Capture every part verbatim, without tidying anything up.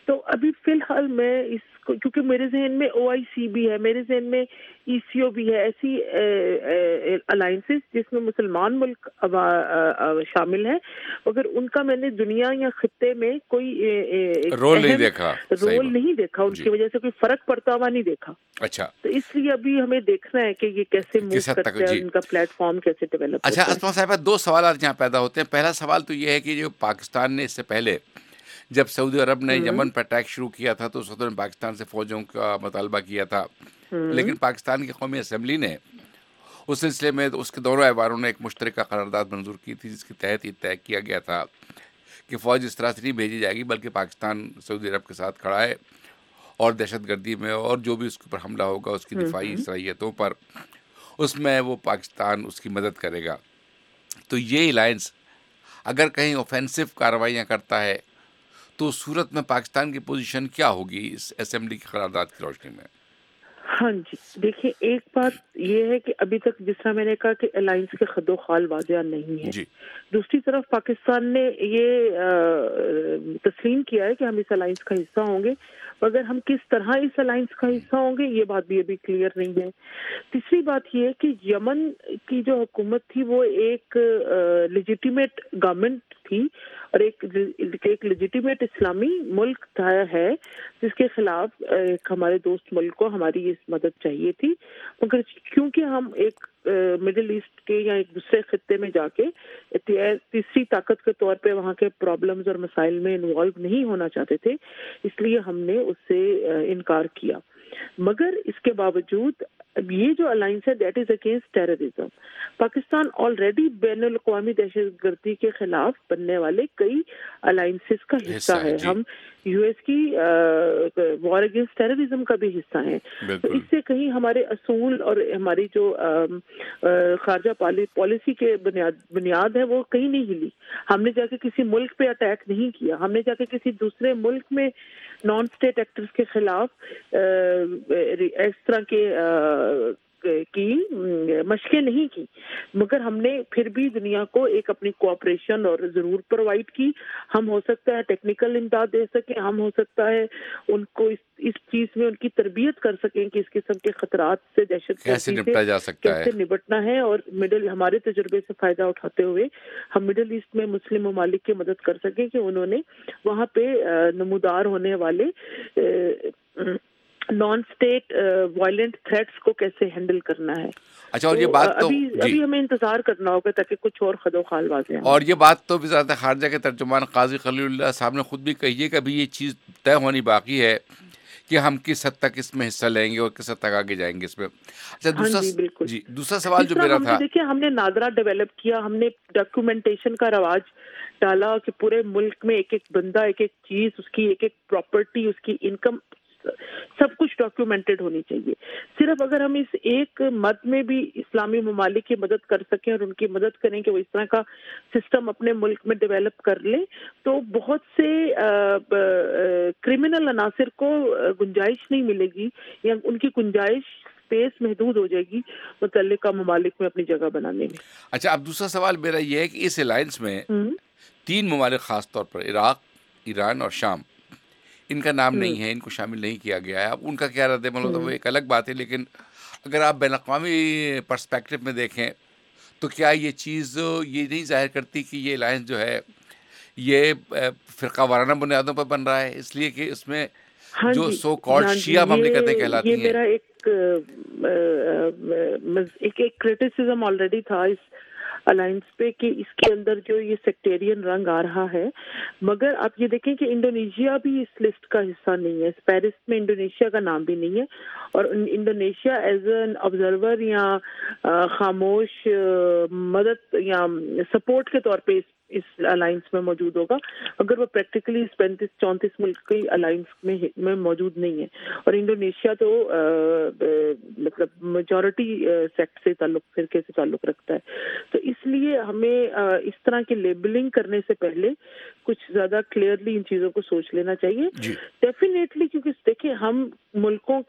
تو ابھی فی الحال میں اس کو، کیونکہ میرے ذہن میں او آئی سی بھی ہے، میرے ذہن میں ای سی او بھی ہے، ایسی الائنسز جس میں مسلمان ملک شامل ہیں، مگر ان کا میں نے دنیا یا خطے میں کوئی رول نہیں اہم دیکھا، رول نہیں دیکھا، ان کی وجہ سے کوئی فرق پڑتا ہوا نہیں دیکھا. اچھا، تو اس لیے ابھی ہمیں دیکھنا ہے کہ یہ کیسے موو کس حد تک. کرتے ہیں اور جی ان کا پلیٹ فارم کیسے ڈیولپ اچھا ہوتا ہے. اسما صاحبہ، دو سوالات یہاں پیدا ہوتے ہیں. پہلا سوال تو یہ ہے کہ جو پاکستان نے اس سے پہلے جب سعودی عرب نے یمن پر اٹیک شروع کیا تھا تو اس وقت پاکستان سے فوجوں کا مطالبہ کیا تھا، لیکن پاکستان کی قومی اسمبلی نے اس سلسلے میں اس کے دونوں ایوانوں نے ایک مشترکہ قرارداد منظور کی تھی، جس کے تحت یہ طے کیا گیا تھا کہ فوج اس طرح سے نہیں بھیجی جائے گی، بلکہ پاکستان سعودی عرب کے ساتھ کھڑا ہے اور دہشت گردی میں اور جو بھی اس کے اوپر حملہ ہوگا اس کی دفاعی صلاحیتوں پر، اس میں وہ پاکستان اس کی مدد کرے گا. تو یہ الائنس اگر کہیں اوفینسو کارروائیاں کرتا ہے تو صورت میں پاکستان کی پوزیشن کیا ہوگی اس اسمبلی کی قرارداد کی روشنی میں؟ ہاں جی، دیکھیے ایک بات یہ ہے کہ ابھی تک جس طرح میں نے کہا کہ الائنس کے خد و خال واضح نہیں ہے. جی دوسری طرف پاکستان نے یہ تسلیم کیا ہے کہ ہم اس الائنس کا حصہ ہوں گے، مگر ہم کس طرح اس الائنس کا حصہ ہوں گے یہ بات بھی ابھی کلیئر نہیں ہے. تیسری بات یہ ہے کہ یمن کی جو حکومت تھی وہ ایک لیجیٹیمیٹ گورنمنٹ تھی اور ایک ایک لیجیٹیمیٹ اسلامی ملک تھا ہے جس کے خلاف ایک ہمارے دوست ملک کو ہماری اس مدد چاہیے تھی، مگر کیونکہ ہم ایک مڈل ایسٹ کے یا ایک دوسرے خطے میں جا کے تیسری طاقت کے طور پہ وہاں کے پرابلمز اور مسائل میں انوالو نہیں ہونا چاہتے تھے، اس لیے ہم نے اس سے انکار کیا. مگر اس کے باوجود یہ جو الائنس ہے that is against terrorism. Pakistan already بین الاقوامی دہشت گردی کے خلاف بننے والے کئی الائنسز کا حصہ ہے. ہم یو ایس کی وار اگینسٹ ٹیررزم کا بھی حصہ ہیں. تو اس سے کہیں ہمارے اصول اور ہماری جو خارجہ پالیسی کے بنیاد بنیاد ہے وہ کہیں نہیں ہلی. ہم نے جا کے کسی ملک پہ اٹیک نہیں کیا، ہم نے جا کے کسی دوسرے ملک میں نان اسٹیٹ ایکٹرز کے خلاف اس طرح کے کی مشقیں نہیں کی، مگر ہم نے پھر بھی دنیا کو ایک اپنی کوآپریشن اور ضرور پرووائڈ کی. ہم ہو سکتا ہے ٹیکنیکل امداد دے سکیں، ہم ہو سکتا ہے ان کو اس اس چیز میں ان کی تربیت کر سکیں کہ اس قسم کے خطرات سے، دہشت کیسے گردی نپٹا سے جا سکتا ہے، کیسے نبٹنا ہے. اور مڈل ہمارے تجربے سے فائدہ اٹھاتے ہوئے ہم مڈل ایسٹ میں مسلم ممالک کی مدد کر سکیں کہ انہوں نے وہاں پہ نمودار ہونے والے نان اسٹیٹ وائلنٹ تھریٹس کو کیسے ہینڈل کرنا ہے. اچھا، اور یہ بات تو ابھی ابھی ہمیں انتظار کرنا ہوگا تاکہ کچھ اور خد و خال واضح ہوں. اور یہ بات تو وزارت خارجہ کے ترجمان قاضی خلیل اللہ صاحب نے خود بھی کہی ہے کہ ابھی یہ چیز طے ہونی باقی ہے کہ ہم کس حد تک اس میں حصہ لیں گے اور کس حد تک آگے جائیں گے اس میں. اچھا دوسرا جی بالکل جی دوسرا سوال جو میرا ہم تھا، نے دیکھیے ہم نے نادرا ڈیولپ کیا، ہم نے ڈاکیومنٹیشن کا رواج ڈالا کہ پورے ملک میں ایک ایک بندہ، ایک ایک چیز، اس کی ایک ایک پراپرٹی، اس کی انکم، سب کچھ ڈاکیومنٹڈ ہونی چاہیے. صرف اگر ہم اس ایک مد میں بھی اسلامی ممالک کی مدد کر سکیں اور ان کی مدد کریں کہ وہ اس طرح کا سسٹم اپنے ملک میں ڈیولپ کر لیں تو بہت سے کرمنل عناصر کو گنجائش نہیں ملے گی یا ان کی گنجائش اسپیس محدود ہو جائے گی متعلقہ ممالک میں اپنی جگہ بنانے میں. اچھا اب دوسرا سوال میرا یہ ہے کہ اس الائنس میں تین ممالک خاص طور پر عراق، ایران اور شام، ان کا نام نہیں ہے، ان کو شامل نہیں کیا گیا ہے. اب ان کا کیا رد عمل ہوتا ہے وہ ایک الگ بات ہے، لیکن اگر آپ بین الاقوامی پرسپیکٹو میں دیکھیں تو کیا یہ چیز یہ نہیں ظاہر کرتی کہ یہ الائنس جو ہے یہ فرقہ وارانہ بنیادوں پر بن رہا ہے، اس لیے کہ اس میں جو سو کالڈ شیعہ مملکتیں کہلاتی ہیں. یہ میرا ایک ایک کرٹیسزم آلریڈی تھا اس الائنس پہ کہ اس کے اندر جو یہ سیکٹیرین رنگ آ رہا ہے، مگر آپ یہ دیکھیں کہ انڈونیشیا بھی اس لسٹ کا حصہ نہیں ہے. پیرس میں انڈونیشیا کا نام بھی نہیں ہے اور انڈونیشیا ایز این آبزرور یا خاموش مدد یا سپورٹ کے طور پہ اس الائنس میں موجود ہوگا، اگر وہ پریکٹیکلی اس پینتیس چونتیس ملک کی الائنس میں میں موجود نہیں ہے. اور انڈونیشیا تو مطلب میجورٹی سیکٹ سے تعلق، فرقے سے تعلق رکھتا ہے. تو اس لیے ہمیں اس طرح کی لیبلنگ کرنے سے پہلے کچھ زیادہ کلیئرلی ان چیزوں کو سوچ لینا چاہیے. ڈیفینیٹلی کیونکہ دیکھیں ہم ملکوں کے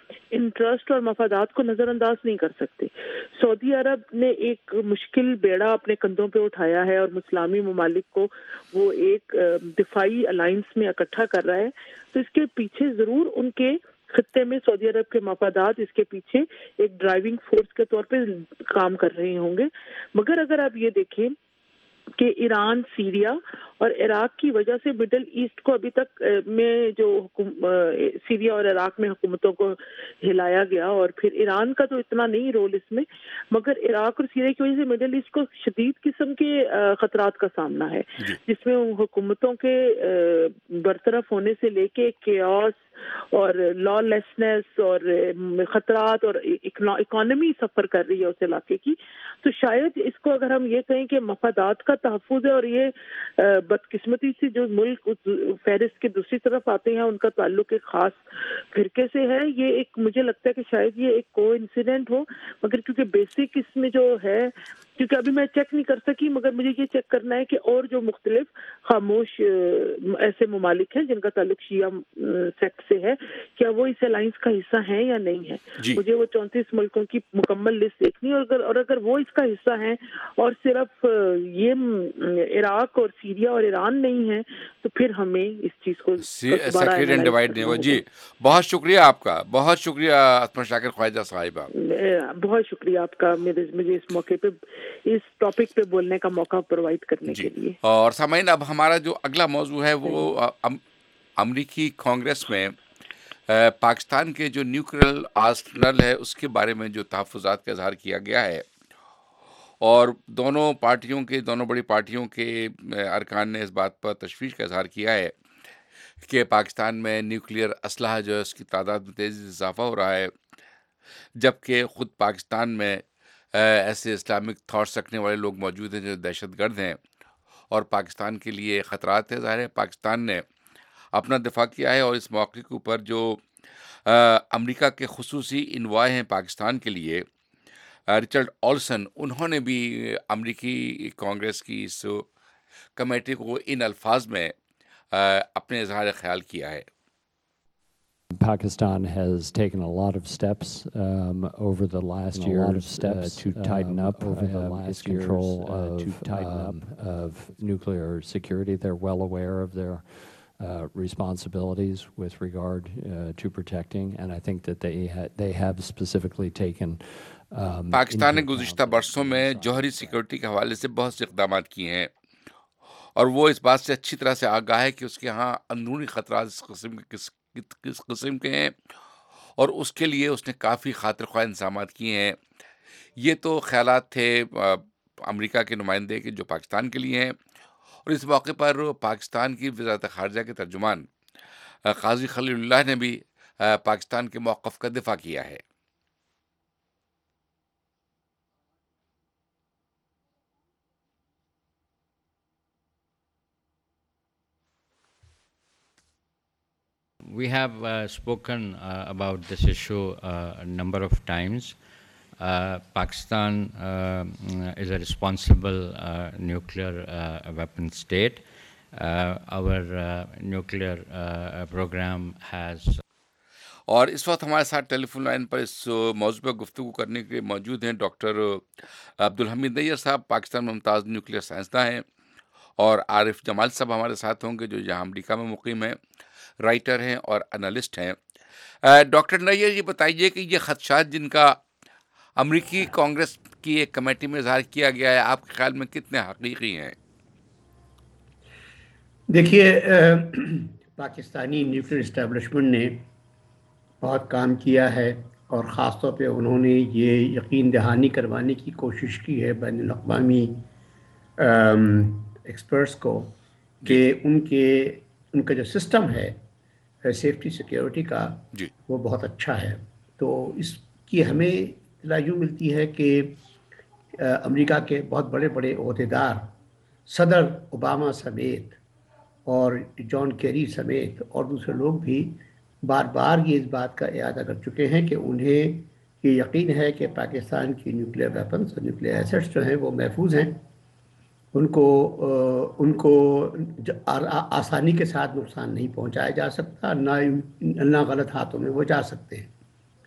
انٹرسٹ اور مفادات کو نظر انداز نہیں کر سکتے. سعودی عرب نے ایک مشکل بیڑا اپنے کندھوں پہ اٹھایا ہے اور اسلامی ممالک کو وہ ایک دفاعی الائنس میں اکٹھا کر رہا ہے, تو اس کے پیچھے ضرور ان کے خطے میں سعودی عرب کے مفادات اس کے پیچھے ایک ڈرائیونگ فورس کے طور پہ کام کر رہے ہوں گے. مگر اگر آپ یہ دیکھیں کہ ایران, سیریا اور عراق کی وجہ سے مڈل ایسٹ کو ابھی تک میں جو سیریا اور عراق میں حکومتوں کو ہلایا گیا, اور پھر ایران کا تو اتنا نہیں رول اس میں, مگر عراق اور سیریا کی وجہ سے مڈل ایسٹ کو شدید قسم کے خطرات کا سامنا ہے, جس میں حکومتوں کے برطرف ہونے سے لے کے کیوس اور لا لیسنس اور خطرات اور اکانومی سفر کر رہی ہے اس علاقے کی. تو شاید اس کو اگر ہم یہ کہیں کہ مفادات کا تحفظ ہے, اور یہ بدقسمتی سے جو ملک فہرست کے دوسری طرف آتے ہیں ان کا تعلق ایک خاص فرقے سے ہے, یہ ایک مجھے لگتا ہے کہ شاید یہ ایک کو انسیڈنٹ ہو, مگر کیونکہ بیسک اس میں جو ہے, کیونکہ ابھی میں چیک نہیں کر سکی, مگر مجھے یہ چیک کرنا ہے کہ اور جو مختلف خاموش ایسے ممالک ہیں جن کا تعلق شیعہ سیکٹ سے ہے, کیا وہ اس الائنس کا حصہ ہیں یا نہیں ہے. جی. مجھے وہ چونتیس ملکوں کی مکمل لسٹ دیکھنی ہے, اور اگر اور اگر وہ اس کا حصہ ہیں اور صرف یہ عراق اور سیریا اور ایران نہیں ہے, تو پھر ہمیں اس چیز کو سیکریٹ اینڈ ڈیوائڈ نہیں ہوا. جی بہت شکریہ آپ کا, بہت شکریہ اسما شاکر خواجہ صاحبہ, بہت شکریہ آپ کا میرے مجھے اس موقع پہ اس ٹاپک پہ بولنے کا موقع پرووائڈ کرنے کے لیے. اور سامعین, اب ہمارا جو اگلا موضوع ہے وہ امریکی کانگریس میں پاکستان کے جو نیوکلیئر آرسنل ہے اس کے بارے میں جو تحفظات کا اظہار کیا گیا ہے, اور دونوں پارٹیوں کے دونوں بڑی پارٹیوں کے ارکان نے اس بات پر تشویش کا اظہار کیا ہے کہ پاکستان میں نیوکلیئر اسلحہ جو ہے اس کی تعداد میں تیزی سے اضافہ ہو رہا ہے, جبکہ خود پاکستان میں ایسے اسلامک تھاٹس رکھنے والے لوگ موجود ہیں جو دہشت گرد ہیں اور پاکستان کے لیے خطرات ہے. ظاہر ہے پاکستان نے اپنا دفاع کیا ہے, اور اس موقع کے اوپر جو امریکہ کے خصوصی انوائے ہیں پاکستان کے لیے, رچرڈ اولسن, انہوں نے بھی امریکی کانگریس کی اس کمیٹی کو ان الفاظ میں اپنے اظہار خیال کیا ہے. Pakistan has taken a lot of steps um, over the last year of steps uh, to tighten um, up over the last its control years, uh, of, to tighten um, up of nuclear security. They're well aware of their uh, responsibilities with regard uh, to protecting, and I think that they ha- they have specifically taken. Pakistan نے گزشتہ برسوں میں جوہری security کے حوالے سے بہت سے اقدامات کیے ہیں, اور وہ اس بات سے اچھی طرح سے آگاہ ہے کہ اس کے ہاں اندرونی خطرات اس قسم کے کس کس قسم کے ہیں, اور اس کے لیے اس نے کافی خاطر خواہ انتظامات کیے ہیں. یہ تو خیالات تھے امریکہ کے نمائندے کے جو پاکستان کے لیے ہیں, اور اس موقع پر پاکستان کی وزارت خارجہ کے ترجمان قاضی خلیل اللہ نے بھی پاکستان کے موقف کا دفاع کیا ہے. We have uh, spoken uh, about this issue uh, a number of times. Uh, Pakistan uh, is a responsible uh, nuclear uh, weapon state. Uh, our uh, nuclear uh, program has. اور اس وقت ہمارے ساتھ ٹیلی phone line پر اس موضوع پر گفتگو کرنے کے لیے موجود ہیں ڈاکٹر عبدالحمید نیّر صاحب, پاکستان میں ممتاز نیوکلیئر سائنسداں ہیں, اور عارف جمال صاحب ہمارے ساتھ ہوں گے جو یہاں امریکہ میں مقیم ہیں, رائٹر ہیں اور انالسٹ ہیں. ڈاکٹر نیّر, یہ بتائیے کہ یہ خدشات جن کا امریکی کانگریس کی ایک کمیٹی میں اظہار کیا گیا ہے, آپ کے خیال میں کتنے حقیقی ہیں؟ دیکھیے, پاکستانی نیوکلیئر اسٹیبلشمنٹ نے بہت کام کیا ہے, اور خاص طور پہ انہوں نے یہ یقین دہانی کروانے کی کوشش کی ہے بین الاقوامی ایکسپرٹس کو کہ ان کے ان کا جو سسٹم ہے سیفٹی سیکیورٹی کا جی. وہ بہت اچھا ہے. تو اس کی ہمیں اطلاع یوں ملتی ہے کہ امریکہ کے بہت بڑے بڑے عہدیدار, صدر اوباما سمیت اور جان کیری سمیت اور دوسرے لوگ بھی بار بار یہ اس بات کا اعادہ کر چکے ہیں کہ انہیں یہ یقین ہے کہ پاکستان کی نیوکلیئر ویپنز اور نیوکلیئر ایسٹس جو ہیں وہ محفوظ ہیں, ان کو ان کو آسانی کے ساتھ نقصان نہیں پہنچایا جا سکتا, نہ نہ غلط ہاتھوں میں وہ جا سکتے ہیں.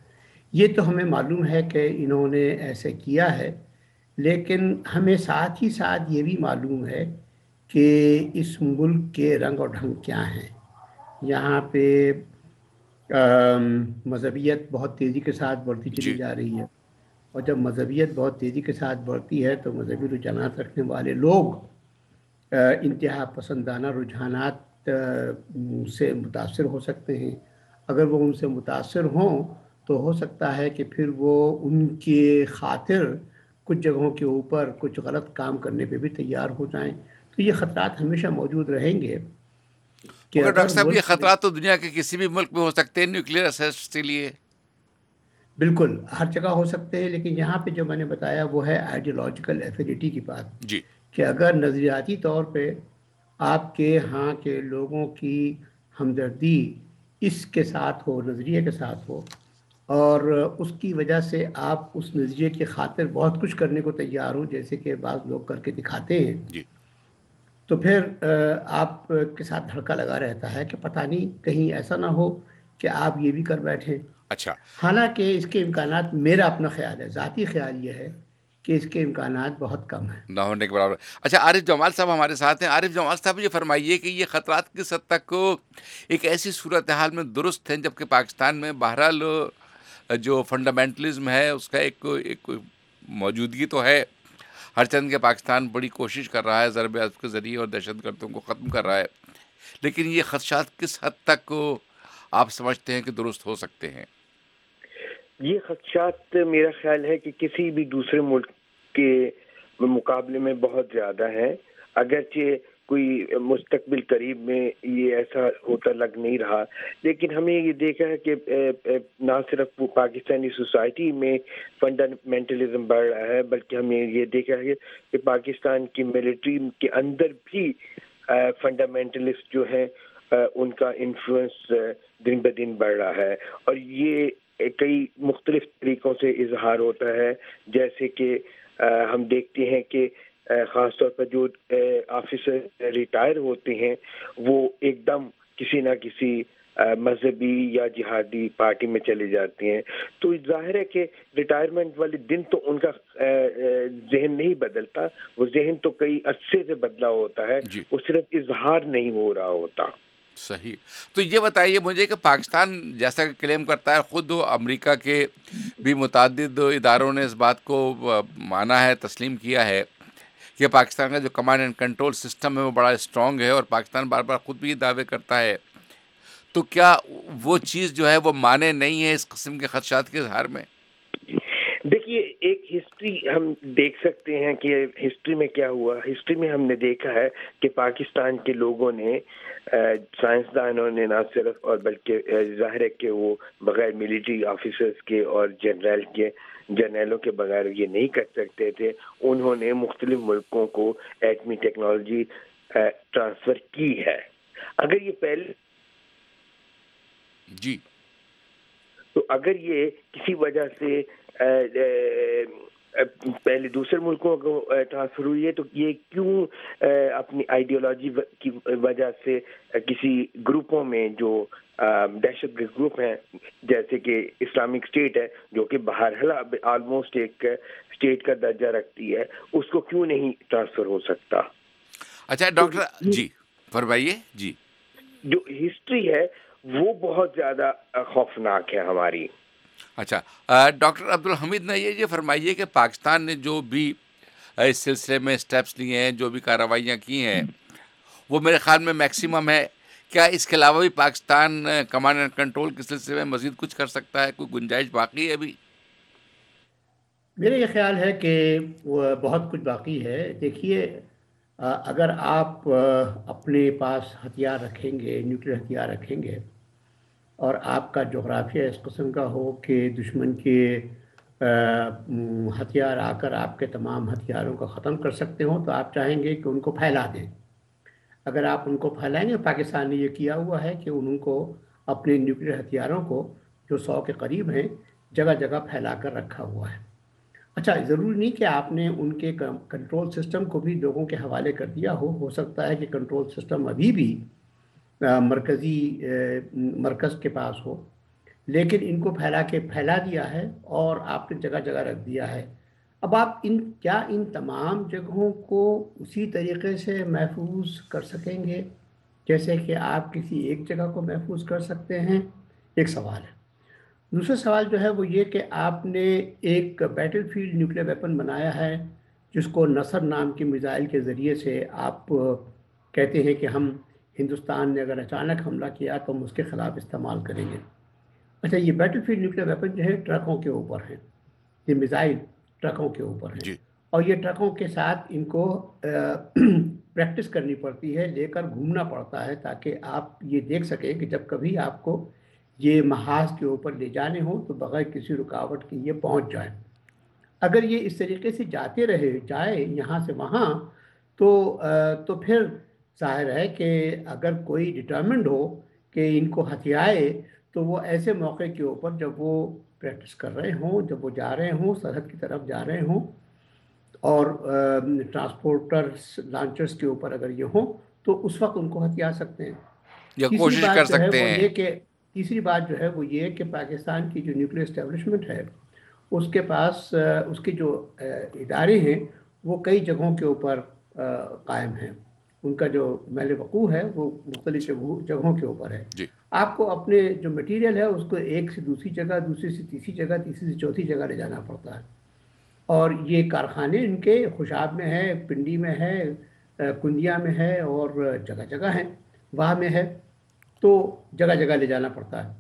یہ تو ہمیں معلوم ہے کہ انہوں نے ایسے کیا ہے، لیکن ہمیں ساتھ ہی ساتھ یہ بھی معلوم ہے کہ اس ملک کے رنگ اور ڈھنگ کیا ہیں. یہاں پہ مذہبیت بہت تیزی کے ساتھ بڑھتی چلی جی جا رہی ہے، اور جب مذہبیت بہت تیزی کے ساتھ بڑھتی ہے تو مذہبی رجحانات رکھنے والے لوگ انتہا پسندانہ رجحانات سے متاثر ہو سکتے ہیں. اگر وہ ان سے متاثر ہوں تو ہو سکتا ہے کہ پھر وہ ان کے خاطر کچھ جگہوں کے اوپر کچھ غلط کام کرنے پہ بھی تیار ہو جائیں. تو یہ خطرات ہمیشہ موجود رہیں گے کہ مگر ڈاکٹر اگر صاحب یہ ملک خطرات تو دنیا کے کسی بھی ملک میں ہو سکتے ہیں نیوکلیئر اسسٹ کے لیے. بالکل ہر جگہ ہو سکتے ہیں، لیکن یہاں پہ جو میں نے بتایا وہ ہے آئیڈیالوجیکل ایفینٹی کی بات، جی کہ اگر نظریاتی طور پہ آپ کے ہاں کے لوگوں کی ہمدردی اس کے ساتھ ہو، نظریے کے ساتھ ہو، اور اس کی وجہ سے آپ اس نظریے کی خاطر بہت کچھ کرنے کو تیار ہو، جیسے کہ بعض لوگ کر کے دکھاتے ہیں، جی تو پھر آپ کے ساتھ دھڑکا لگا رہتا ہے کہ پتہ نہیں کہیں ایسا نہ ہو کہ آپ یہ بھی کر بیٹھیں. اچھا حالانکہ اس کے امکانات، میرا اپنا خیال ہے، ذاتی خیال یہ ہے کہ اس کے امکانات بہت کم ہیں، نہ ہونے کے برابر. اچھا عارف جمال صاحب ہمارے ساتھ ہیں. عارف جمال صاحب یہ فرمائیے کہ یہ خطرات کس حد تک ایک ایسی صورتحال میں درست ہیں جبکہ پاکستان میں بہرحال جو فنڈامنٹلزم ہے اس کا ایک ایک موجودگی تو ہے، ہر چند کے پاکستان بڑی کوشش کر رہا ہے ضرب عضب کے ذریعے اور دہشت گردوں کو ختم کر رہا ہے، لیکن یہ خدشات کس حد تک آپ سمجھتے ہیں کہ درست ہو سکتے ہیں؟ یہ خدشات میرا خیال ہے کہ کسی بھی دوسرے ملک کے مقابلے میں بہت زیادہ ہے، اگرچہ کوئی مستقبل قریب میں یہ ایسا ہوتا لگ نہیں رہا، لیکن ہمیں یہ دیکھا ہے کہ نہ صرف پاکستانی سوسائٹی میں فنڈامنٹلزم بڑھ رہا ہے، بلکہ ہمیں یہ دیکھا ہے کہ پاکستان کی ملٹری کے اندر بھی فنڈامنٹلسٹ جو ہیں ان کا انفلوئنس دن بہ دن بڑھ رہا ہے، اور یہ کئی مختلف طریقوں سے اظہار ہوتا ہے. جیسے کہ ہم دیکھتے ہیں کہ خاص طور پر جو آفیسر ریٹائر ہوتے ہیں وہ ایک دم کسی نہ کسی مذہبی یا جہادی پارٹی میں چلے جاتے ہیں، تو ظاہر ہے کہ ریٹائرمنٹ والے دن تو ان کا ذہن نہیں بدلتا، وہ ذہن تو کئی عرصے سے بدلا ہوتا ہے، جی وہ صرف اظہار نہیں ہو رہا ہوتا. صحیح. تو یہ بتائیے مجھے کہ پاکستان جیسا کہ کلیم کرتا ہے، خود امریکہ کے بھی متعدد اداروں نے اس بات کو مانا ہے، تسلیم کیا ہے کہ پاکستان کا جو کمانڈ اینڈ کنٹرول سسٹم ہے وہ بڑا اسٹرانگ ہے، اور پاکستان بار بار خود بھی یہ دعوے کرتا ہے. تو کیا وہ چیز جو ہے وہ مانے نہیں ہے اس قسم کے خدشات کے اظہار میں؟ دیکھیے ایک ہسٹری ہم دیکھ سکتے ہیں کہ ہسٹری میں کیا ہوا. ہسٹری میں ہم نے دیکھا ہے کہ پاکستان کے لوگوں نے، سائنسدانوں نے نہ صرف، اور بلکہ ظاہر ہے کہ وہ بغیر ملٹری آفیسرز کے اور جنرل کے جرنیلوں کے بغیر یہ نہیں کر سکتے تھے. انہوں نے مختلف ملکوں کو ایٹمی ٹیکنالوجی ٹرانسفر کی ہے. اگر یہ پہلے جی تو اگر یہ کسی وجہ سے پہلے دوسرے ملکوں کو ٹرانسفر ہوئی ہے تو یہ کیوں اپنی آئیڈیالوجی کی وجہ سے کسی گروپوں میں جو دہشت گرد گروپ ہیں جیسے کہ اسلامک اسٹیٹ ہے جو کہ بہرحال آلموسٹ ایک اسٹیٹ کا درجہ رکھتی ہے، اس کو کیوں نہیں ٹرانسفر ہو سکتا؟ اچھا ڈاکٹر جی فرمائیے. جی جو ہسٹری ہے وہ بہت زیادہ خوفناک ہے ہماری. اچھا ڈاکٹر عبدالحمید نے یہ یہ فرمائیے کہ پاکستان نے جو بھی اس سلسلے میں اسٹیپس لیے ہیں، جو بھی کارروائیاں کی ہیں، وہ میرے خیال میں میکسیمم ہے. کیا اس کے علاوہ بھی پاکستان کمانڈ اینڈ کنٹرول کے سلسلے میں مزید کچھ کر سکتا ہے؟ کوئی گنجائش باقی ہے ابھی؟ میرا یہ خیال ہے کہ وہ بہت کچھ باقی ہے. دیکھیے اگر آپ اپنے پاس ہتھیار رکھیں گے، نیوکلیر ہتھیار رکھیں گے، اور آپ کا جغرافیہ اس قسم کا ہو کہ دشمن کے ہتھیار آ کر آپ کے تمام ہتھیاروں کو ختم کر سکتے ہوں، تو آپ چاہیں گے کہ ان کو پھیلا دیں. اگر آپ ان کو پھیلائیں گے، پاکستان نے یہ کیا ہوا ہے کہ ان کو اپنے نیوکلیر ہتھیاروں کو جو سو کے قریب ہیں جگہ جگہ پھیلا کر رکھا ہوا ہے. اچھا ضروری نہیں کہ آپ نے ان کے کنٹرول سسٹم کو بھی لوگوں کے حوالے کر دیا ہو. ہو سکتا ہے کہ کنٹرول سسٹم ابھی بھی مرکزی مرکز کے پاس ہو، لیکن ان کو پھیلا کے پھیلا دیا ہے اور آپ نے جگہ جگہ رکھ دیا ہے. اب آپ ان کیا ان تمام جگہوں کو اسی طریقے سے محفوظ کر سکیں گے جیسے کہ آپ کسی ایک جگہ کو محفوظ کر سکتے ہیں؟ ایک سوال ہے. دوسرا سوال جو ہے وہ یہ کہ آپ نے ایک بیٹل فیلڈ نیوکلیئر ویپن بنایا ہے جس کو نصر نام کی میزائل کے ذریعے سے آپ کہتے ہیں کہ ہم ہندوستان نے اگر اچانک حملہ کیا تو ہم اس کے خلاف استعمال کریں گے. اچھا، یہ بیٹل فیلڈ نیوکلیئر ویپن جو ہے ٹرکوں کے اوپر ہیں، یہ میزائل ٹرکوں کے اوپر ہیں جی. اور یہ ٹرکوں کے ساتھ ان کو پریکٹس کرنی پڑتی ہے، لے کر گھومنا پڑتا ہے تاکہ آپ یہ دیکھ سکیں کہ جب کبھی آپ کو یہ محاذ کے اوپر لے جانے ہوں تو بغیر کسی رکاوٹ کے یہ پہنچ جائیں. اگر یہ اس طریقے سے جاتے رہے جائے یہاں سے وہاں تو تو پھر ظاہر ہے کہ اگر کوئی ڈٹرمنڈ ہو کہ ان کو ہتھیائے تو وہ ایسے موقع کے اوپر جب وہ پریکٹس کر رہے ہوں، جب وہ جا رہے ہوں سرحد کی طرف جا رہے ہوں اور ٹرانسپورٹرز لانچرز کے اوپر اگر یہ ہوں تو اس وقت ان کو ہتھیا سکتے ہیں. یا تیسری کوشش بات کر جو ہے سکتے وہ ہیں. یہ کہ تیسری بات جو ہے وہ یہ کہ پاکستان کی جو نیوکلیئر اسٹیبلشمنٹ ہے اس کے پاس اس کے جو ادارے ہیں وہ کئی جگہوں کے اوپر قائم ہیں. ان کا جو محل وقوع ہے وہ مختلف جگہوں کے اوپر ہے. جی. آپ کو اپنے جو مٹیریل ہے اس کو ایک سے دوسری جگہ، دوسری سے تیسری جگہ، تیسری سے چوتھی جگہ لے جانا پڑتا ہے. اور یہ کارخانے ان کے خوشاب میں ہے، پنڈی میں ہے، کنڈیا میں ہے اور جگہ جگہ ہیں، وہاں میں ہے، تو جگہ جگہ لے جانا پڑتا ہے.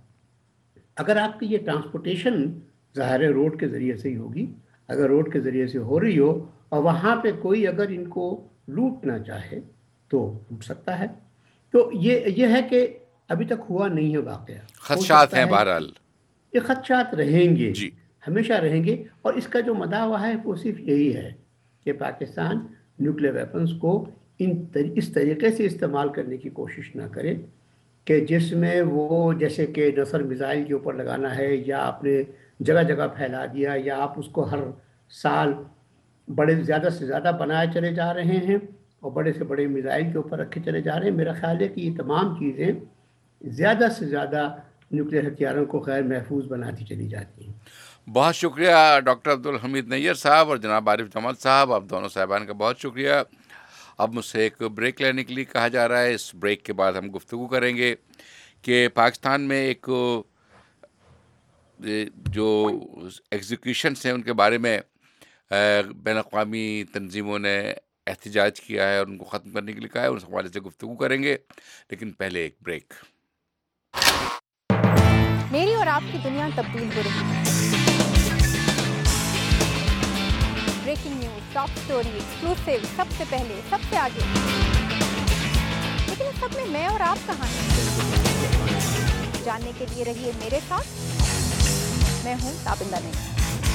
اگر آپ کی یہ ٹرانسپورٹیشن ظاہر روڈ کے ذریعے سے ہی ہوگی، اگر روڈ کے ذریعے سے ہو رہی ہو اور وہاں پہ کوئی اگر ان کو لوٹنا چاہے تو لوٹ سکتا ہے. تو یہ یہ ہے کہ ابھی تک ہوا نہیں ہے واقعہ. خدشات ہیں بہرحال. یہ خدشات رہیں گے، جی. ہمیشہ رہیں گے. اور اس کا جو مداوع ہے وہ صرف یہی ہے کہ پاکستان نیوکلیئر ویپنز کو ان اس طریقے سے استعمال کرنے کی کوشش نہ کرے کہ جس میں وہ جیسے کہ نصر میزائل کے اوپر لگانا ہے یا آپ نے جگہ جگہ پھیلا دیا یا آپ اس کو ہر سال بڑے زیادہ سے زیادہ بنائے چلے جا رہے ہیں اور بڑے سے بڑے میزائل کے اوپر رکھے چلے جا رہے ہیں. میرا خیال ہے کہ یہ تمام چیزیں زیادہ سے زیادہ نیوکلیئر ہتھیاروں کو غیر محفوظ بناتی چلی جاتی ہیں. بہت شکریہ ڈاکٹر عبدالحمید نیّر صاحب اور جناب عارف جمال صاحب، آپ دونوں صاحبان کا بہت شکریہ. اب مجھ سے ایک بریک لینے کے لیے کہا جا رہا ہے. اس بریک کے بعد ہم گفتگو کریں گے کہ پاکستان میں ایک جو ایگزیکیوشنس ہیں ان کے بارے میں بین الاقوامی تنظیموں نے احتجاج کیا ہے اور ان کو ختم کرنے کے لیے کہا ہے. اس حوالے سے گفتگو کریں گے، لیکن پہلے ایک بریک. میری اور آپ کی دنیا تبدیل ہو رہی ہے. Breaking news, top story, exclusive, سب سے پہلے، سب سے آگے. لیکن اس سب میں میں اور آپ کہاں ہیں؟ جاننے کے لیے رہیے میرے ساتھ. میں ہوں تابندہ نہیں.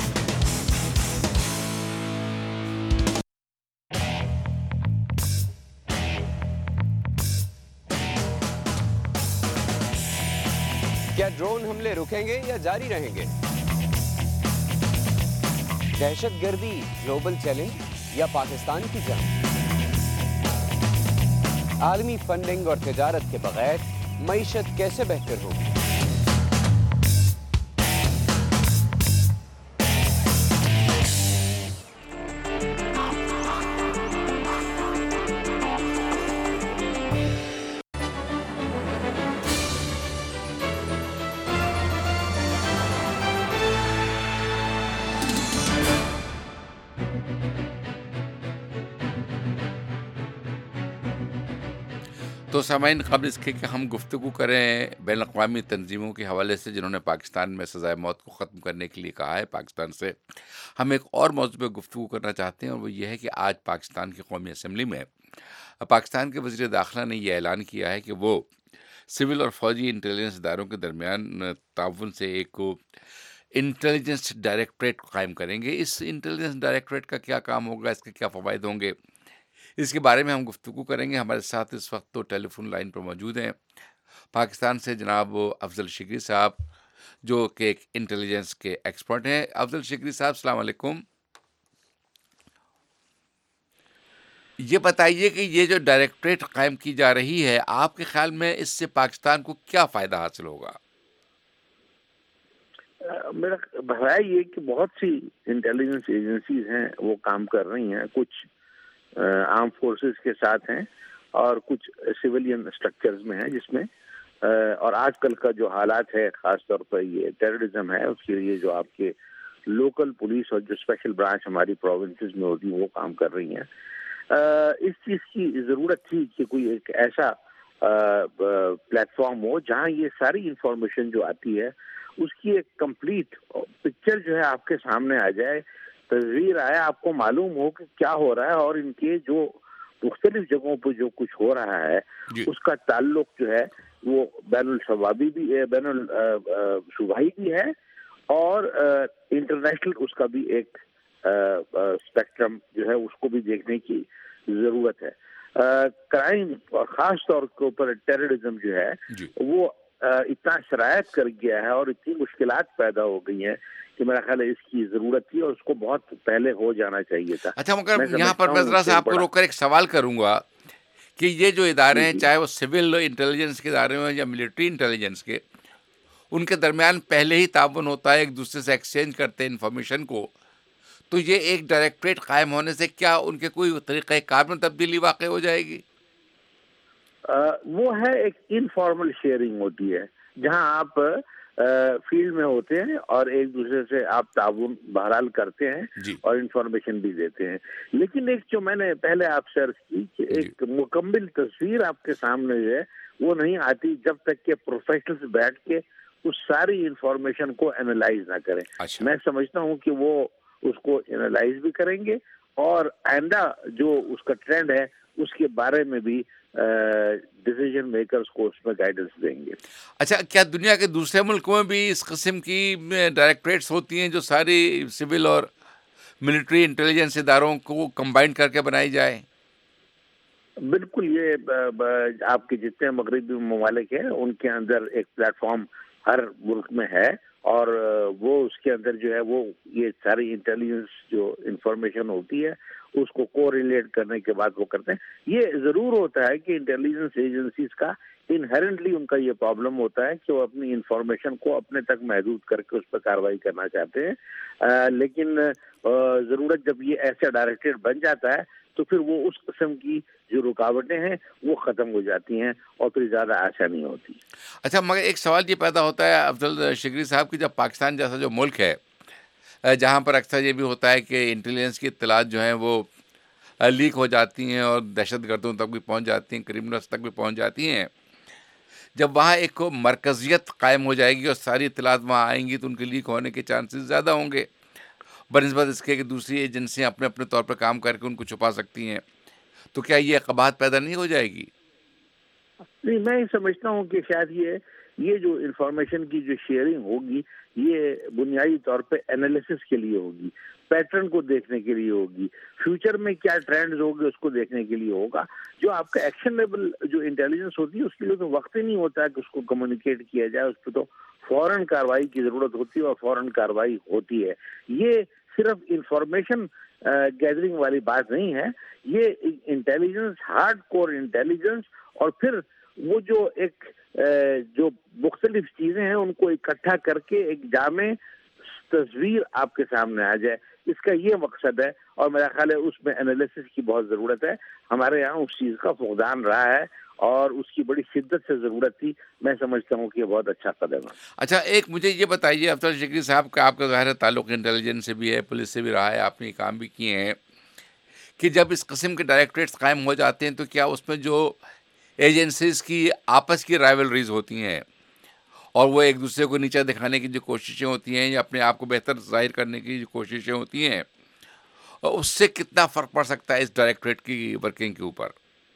کیا ڈرون حملے رکیں گے یا جاری رہیں گے؟ دہشت گردی گلوبل چیلنج یا پاکستان کی جنگ؟ عالمی فنڈنگ اور تجارت کے بغیر معیشت کیسے بہتر ہوگی؟ تو سامعین، قبل اس کے کہ ہم گفتگو کریں بین الاقوامی تنظیموں کے حوالے سے جنہوں نے پاکستان میں سزائے موت کو ختم کرنے کے لیے کہا ہے پاکستان سے، ہم ایک اور موضوع پہ گفتگو کرنا چاہتے ہیں، اور وہ یہ ہے کہ آج پاکستان کی قومی اسمبلی میں پاکستان کے وزیر داخلہ نے یہ اعلان کیا ہے کہ وہ سول اور فوجی انٹیلیجنس اداروں کے درمیان تعاون سے ایک انٹیلیجنس ڈائریکٹریٹ قائم کریں گے. اس انٹیلیجنس ڈائریکٹریٹ کا کیا کام ہوگا، اس کے کیا فوائد ہوں گے، اس کے بارے میں ہم گفتگو کریں گے. ہمارے ساتھ اس وقت تو ٹیلی فون لائن پر موجود ہیں پاکستان سے جناب افضل شکری صاحب، جو کہ ایک انٹیلیجنس کے ایکسپرٹ ہیں. افضل شکری صاحب، السلام علیکم. یہ بتائیے کہ یہ جو ڈائریکٹریٹ قائم کی جا رہی ہے، آپ کے خیال میں اس سے پاکستان کو کیا فائدہ حاصل ہوگا؟ میرا ہے یہ کہ بہت سی انٹیلیجنس ایجنسیز ہیں وہ کام کر رہی ہیں, کچھ آرم فورسز کے ساتھ ہیں اور کچھ سویلین اسٹرکچرز میں ہیں جس میں, اور آج کل کا جو حالات ہے خاص طور پر یہ ٹیررزم ہے, اس کے لیے جو آپ کے لوکل پولیس اور جو اسپیشل برانچ ہماری پروونسز میں ہوتی ہیں وہ کام کر رہی ہیں. اس چیز کی ضرورت تھی کہ کوئی ایک ایسا پلیٹ فارم ہو جہاں یہ ساری انفارمیشن جو آتی ہے اس کی ایک کمپلیٹ پکچر جو ہے آپ کے سامنے آ جائے, تصویر آئے, آپ کو معلوم ہو کہ کیا ہو رہا ہے اور ان کے جو مختلف جگہوں پہ جو کچھ ہو رہا ہے جی. اس کا تعلق جو ہے وہ بین الصوابی بھی ہے, بین الصوبائی بھی ہے اور انٹرنیشنل اس کا بھی ایک اسپیکٹرم جو ہے اس کو بھی دیکھنے کی ضرورت ہے. کرائم اور خاص طور کے اوپر ٹیررزم جو ہے جی. وہ اتنا شرائط کر گیا ہے اور اتنی مشکلات پیدا ہو گئی ہیں کہ میرا خیال ہے اس کی ضرورت تھی اور اس کو بہت پہلے ہو جانا چاہیے تھا. اچھا مگر یہاں پر میں ذرا سا آپ کو روک کر ایک سوال کروں گا کہ یہ جو ادارے ہیں چاہے وہ سول انٹیلیجنس کے ادارے ہیں یا ملٹری انٹیلیجنس کے, ان کے درمیان پہلے ہی تعاون ہوتا ہے, ایک دوسرے سے ایکسچینج کرتے ہیں انفارمیشن کو, تو یہ ایک ڈائریکٹریٹ قائم ہونے سے کیا ان کے کوئی طریقہ کار میں تبدیلی واقع ہو جائے گی؟ وہ ہے ایک انفارمل شیئرنگ ہوتی ہے جہاں آپ فیلڈ میں ہوتے ہیں اور ایک دوسرے سے آپ تعاون بہرحال کرتے ہیں جی. اور انفارمیشن بھی دیتے ہیں, لیکن ایک جو میں نے پہلے آپ سے عرض کی کہ ایک جی. مکمل تصویر آپ کے سامنے جو ہے وہ نہیں آتی جب تک کہ پروفیشنلز بیٹھ کے اس ساری انفارمیشن کو انالائز نہ کریں. اچھا. میں سمجھتا ہوں کہ وہ اس کو انالائز بھی کریں گے اور آئندہ جو اس کا ٹرینڈ ہے اس کے بارے میں بھی ڈیسیژن میکرز کو اس میں گائیڈنس دیں گے. اچھا, کیا دنیا کے دوسرے ملکوں میں بھی اس قسم کی ڈائریکٹریٹس ہوتی ہیں جو ساری سول اور ملٹری انٹیلیجنس اداروں کو کمبائن کر کے بنائی جائے؟ بالکل, یہ آپ کے جتنے مغربی ممالک ہیں ان کے اندر ایک پلیٹ فارم ہر ملک میں ہے اور وہ اس کے اندر جو ہے وہ یہ ساری انٹیلیجنس جو انفارمیشن ہوتی ہے اس کو کو ریلیٹ کرنے کے بعد وہ کرتے ہیں. یہ ضرور ہوتا ہے کہ انٹیلیجنس ایجنسیز کا انہیرنٹلی ان کا یہ پرابلم ہوتا ہے کہ وہ اپنی انفارمیشن کو اپنے تک محدود کر کے اس پر کارروائی کرنا چاہتے ہیں, لیکن ضرورت جب یہ ایسا ڈائریکٹریٹ بن جاتا ہے تو پھر وہ اس قسم کی جو رکاوٹیں ہیں وہ ختم ہو جاتی ہیں اور پھر زیادہ آسانی ہوتی ہے. اچھا, مگر ایک سوال یہ پیدا ہوتا ہے افضل شگری صاحب کہ جب پاکستان جیسا جو ملک ہے جہاں پر اکثر یہ بھی ہوتا ہے کہ انٹیلیجنس کی اطلاعات جو ہیں وہ لیک ہو جاتی ہیں اور دہشت گردوں تک بھی پہنچ جاتی ہیں, کرمنلز تک بھی پہنچ جاتی ہیں, جب وہاں ایک مرکزیت قائم ہو جائے گی اور ساری اطلاعات وہاں آئیں گی تو ان کے لیک ہونے کے چانسز زیادہ ہوں گے بنسبت اس کے کہ دوسری ایجنسیاں اپنے اپنے طور پر کام کر کے ان کو چھپا سکتی ہیں. تو کیا یہ قباحت پیدا نہیں ہو جائے گی؟ نہیں, میں یہ سمجھتا ہوں کہ شاید یہ یہ جو انفارمیشن کی جو شیئرنگ ہوگی یہ بنیادی طور پہ انالیسس کے لیے ہوگی, پیٹرن کو دیکھنے کے لیے ہوگی, فیوچر میں کیا ٹرینڈز ہوگی اس کو دیکھنے کے لیے ہوگا. جو آپ کا ایکشنیبل جو انٹیلیجنس ہوتی ہے اس کے لیے تو وقت ہی نہیں ہوتا ہے کہ اس کو کمیونیکیٹ کیا جائے, اس پہ تو فوراً کارروائی کی ضرورت ہوتی ہے اور فوراً کارروائی ہوتی ہے. یہ صرف انفارمیشن گیدرنگ والی بات نہیں ہے, یہ انٹیلیجنس ہارڈ کور انٹیلیجنس اور پھر وہ جو ایک جو مختلف چیزیں ہیں ان کو اکٹھا کر کے ایک جامع تصویر آپ کے سامنے آ جائے, اس کا یہ مقصد ہے اور میرا خیال ہے اس میں انالیسس کی بہت ضرورت ہے. ہمارے یہاں اس چیز کا فقدان رہا ہے اور اس کی بڑی شدت سے ضرورت تھی. میں سمجھتا ہوں کہ یہ بہت اچھا قدم ہے. اچھا, ایک مجھے یہ بتائیے افضل شگری صاحب کا آپ کا ظاہر تعلق انٹیلیجنس سے بھی ہے, پولیس سے بھی رہا ہے, آپ نے کام بھی کیے ہیں, کہ جب اس قسم کے ڈائریکٹریٹس قائم ہو جاتے ہیں تو کیا اس میں جو ایجنسیز کی آپس کی رائیولریز ہوتی ہیں اور وہ ایک دوسرے کو نیچا دکھانے کی جو کوششیں ہوتی ہیں یا اپنے آپ کو بہتر ظاہر کرنے کی جو کوششیں ہوتی ہیں, اس سے کتنا فرق پڑ سکتا ہے اس ڈائریکٹریٹ کی ورکنگ کے اوپر؟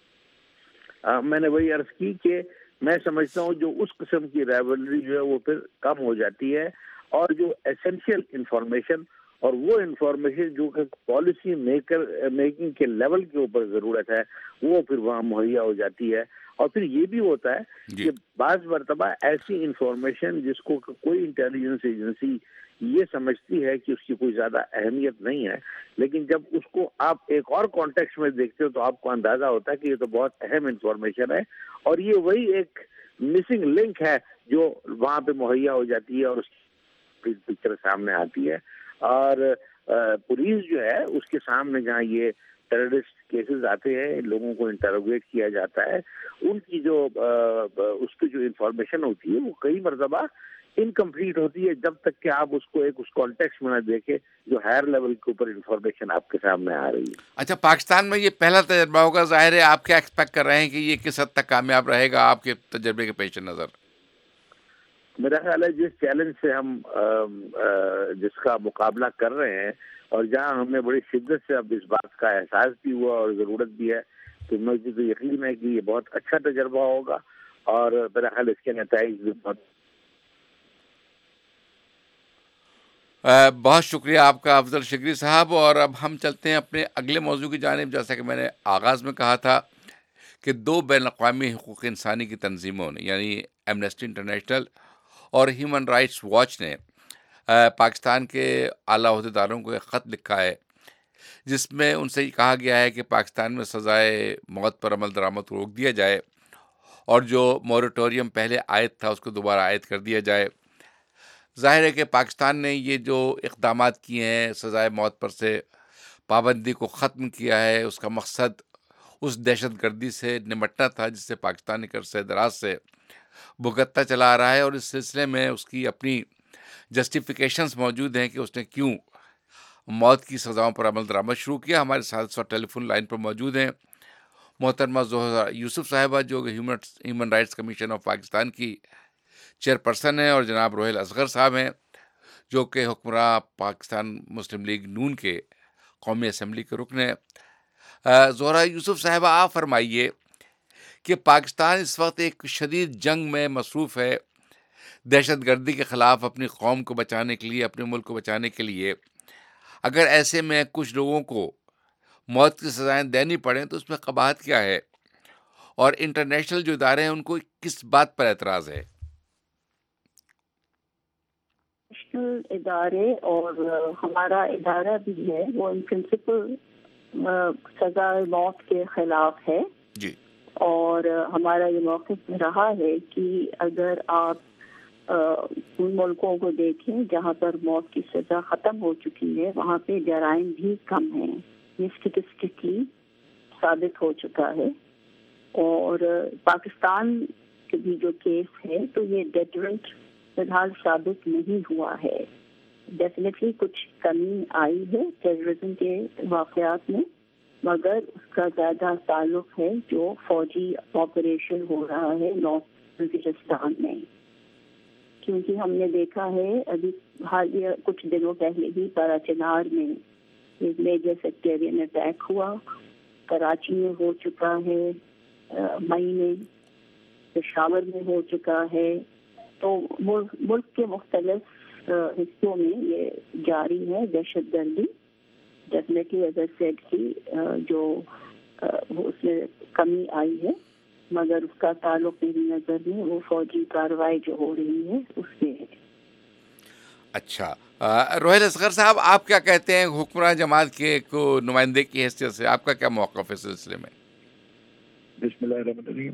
آ, میں نے وہی عرض کی کہ میں سمجھتا ہوں جو اس قسم کی رائیولری جو ہے وہ پھر کم ہو جاتی ہے اور جو ایسینشیل انفارمیشن اور وہ انفارمیشن جو کہ پالیسی میکر میکنگ کے لیول کے اوپر ضرورت ہے وہ پھر وہاں مہیا ہو جاتی ہے. اور پھر یہ بھی ہوتا ہے کہ بعض مرتبہ ایسی انفارمیشن جس کو کوئی انٹیلیجنس ایجنسی یہ سمجھتی ہے کہ اس کی کوئی زیادہ اہمیت نہیں ہے, لیکن جب اس کو آپ ایک اور کانٹیکسٹ میں دیکھتے ہو تو آپ کو اندازہ ہوتا ہے کہ یہ تو بہت اہم انفارمیشن ہے اور یہ وہی ایک مسنگ لنک ہے جو وہاں پہ مہیا ہو جاتی ہے اور اس کمپلیٹ پکچر سامنے آتی ہے. اور پولیس جو ہے اس کے سامنے جہاں یہ ٹیررسٹ کیسز آتے ہیں, لوگوں کو انٹروگیٹ کیا جاتا ہے, ان کی جو اس کی جو انفارمیشن ہوتی ہے وہ کئی مرتبہ انکمپلیٹ ہوتی ہے جب تک کہ آپ اس کو ایک اس کانٹیکسٹ میں نہ دیکھیں جو ہائر لیول کے اوپر انفارمیشن آپ کے سامنے آ رہی ہے. اچھا, پاکستان میں یہ پہلا تجربہ ہوگا, ظاہر ہے آپ کیا ایکسپیکٹ کر رہے ہیں کہ یہ کس حد تک کامیاب رہے گا آپ کے تجربے کے پیش نظر؟ میرا خیال ہے جس چیلنج سے ہم جس کا مقابلہ کر رہے ہیں اور جہاں ہمیں بڑی شدت سے اب اس بات کا احساس بھی ہوا اور ضرورت بھی ہے, تو مجھے تو یقین ہے کہ یہ بہت اچھا تجربہ ہوگا اور میرا خیال اس کے نتائج بھی بہت. بہت شکریہ آپ کا افضل شگری صاحب. اور اب ہم چلتے ہیں اپنے اگلے موضوع کی جانب. جیسا کہ میں نے آغاز میں کہا تھا کہ دو بین الاقوامی حقوق انسانی کی تنظیموں نے یعنی ایمنسٹی انٹرنیشنل اور ہیومن رائٹس واچ نے پاکستان کے اعلیٰ عہدیداروں کو ایک خط لکھا ہے جس میں ان سے یہ کہا گیا ہے کہ پاکستان میں سزائے موت پر عمل درآمد روک دیا جائے اور جو مورٹوریم پہلے عائد تھا اس کو دوبارہ عائد کر دیا جائے. ظاہر ہے کہ پاکستان نے یہ جو اقدامات کیے ہیں سزائے موت پر سے پابندی کو ختم کیا ہے, اس کا مقصد اس دہشت گردی سے نمٹنا تھا جس سے پاکستان ایک عرصہ دراز سے بھگتتا چلا آ رہا ہے, اور اس سلسلے میں اس کی اپنی جسٹیفیکیشنز موجود ہیں کہ اس نے کیوں موت کی سزاؤں پر عمل درآمد شروع کیا. ہمارے ساتھ اس وقت ٹیلی فون لائن پر موجود ہیں محترمہ زہرہ یوسف صاحبہ جو کہ human rights commission of Pakistan کی چیئر پرسن ہیں, اور جناب روہیل اصغر صاحب ہیں جو کہ حکمراں پاکستان مسلم لیگ نون کے قومی اسمبلی کے رکن ہیں. زہرہ یوسف صاحبہ, آپ فرمائیے کہ پاکستان اس وقت ایک شدید جنگ میں مصروف ہے دہشت گردی کے خلاف, اپنی قوم کو بچانے کے لیے, اپنے ملک کو بچانے کے لیے. اگر ایسے میں کچھ لوگوں کو موت کی سزائیں دینی پڑیں تو اس میں قباحت کیا ہے, اور انٹرنیشنل جو ادارے ہیں ان کو کس بات پر اعتراض ہے؟ نیشنل ادارے اور ہمارا ادارہ بھی ہے وہ ان پرنسپل سزا موت کے خلاف ہے جی, اور ہمارا یہ موقف رہا ہے کہ اگر آپ ان ملکوں کو دیکھیں جہاں پر موت کی سزا ختم ہو چکی ہے وہاں پہ جرائم بھی کم ہیں, یہ اسٹیٹسٹکلی ثابت ہو چکا ہے. اور پاکستان کے بھی جو کیس ہے تو یہ ڈیٹرنٹ فی الحال ثابت نہیں ہوا ہے. ڈیفینیٹلی کچھ کمی آئی ہے ٹیررزم کے واقعات میں, مگر اس کا زیادہ تعلق ہے جو فوجی آپریشن ہو رہا ہے نارتھ وزیرستان میں, کیونکہ ہم نے دیکھا ہے ابھی حال یہ کچھ دنوں پہلے ہی پارا چنار میں ایک میجر سیکٹیرین اٹیک ہوا, کراچی میں ہو چکا ہے, مئی میں پشاور میں ہو چکا ہے. تو ملک کے مختلف حصوں میں یہ جاری ہے دہشت گردی. ڈیفینیٹلی ایز اے سیڈ کی جو اس میں کمی آئی ہے, مگر اس کا تعلق میری نظر میں وہ فوجی کارروائی جو ہو رہی ہے اس سے ہے. اچھا, روہیل اصغر صاحب آپ کیا کہتے ہیں حکمراں جماعت کے کو نمائندے کی حیثیت سے, آپ کا کیا موقف ہے اس سلسلے میں؟ بسم اللہ الرحمن الرحیم.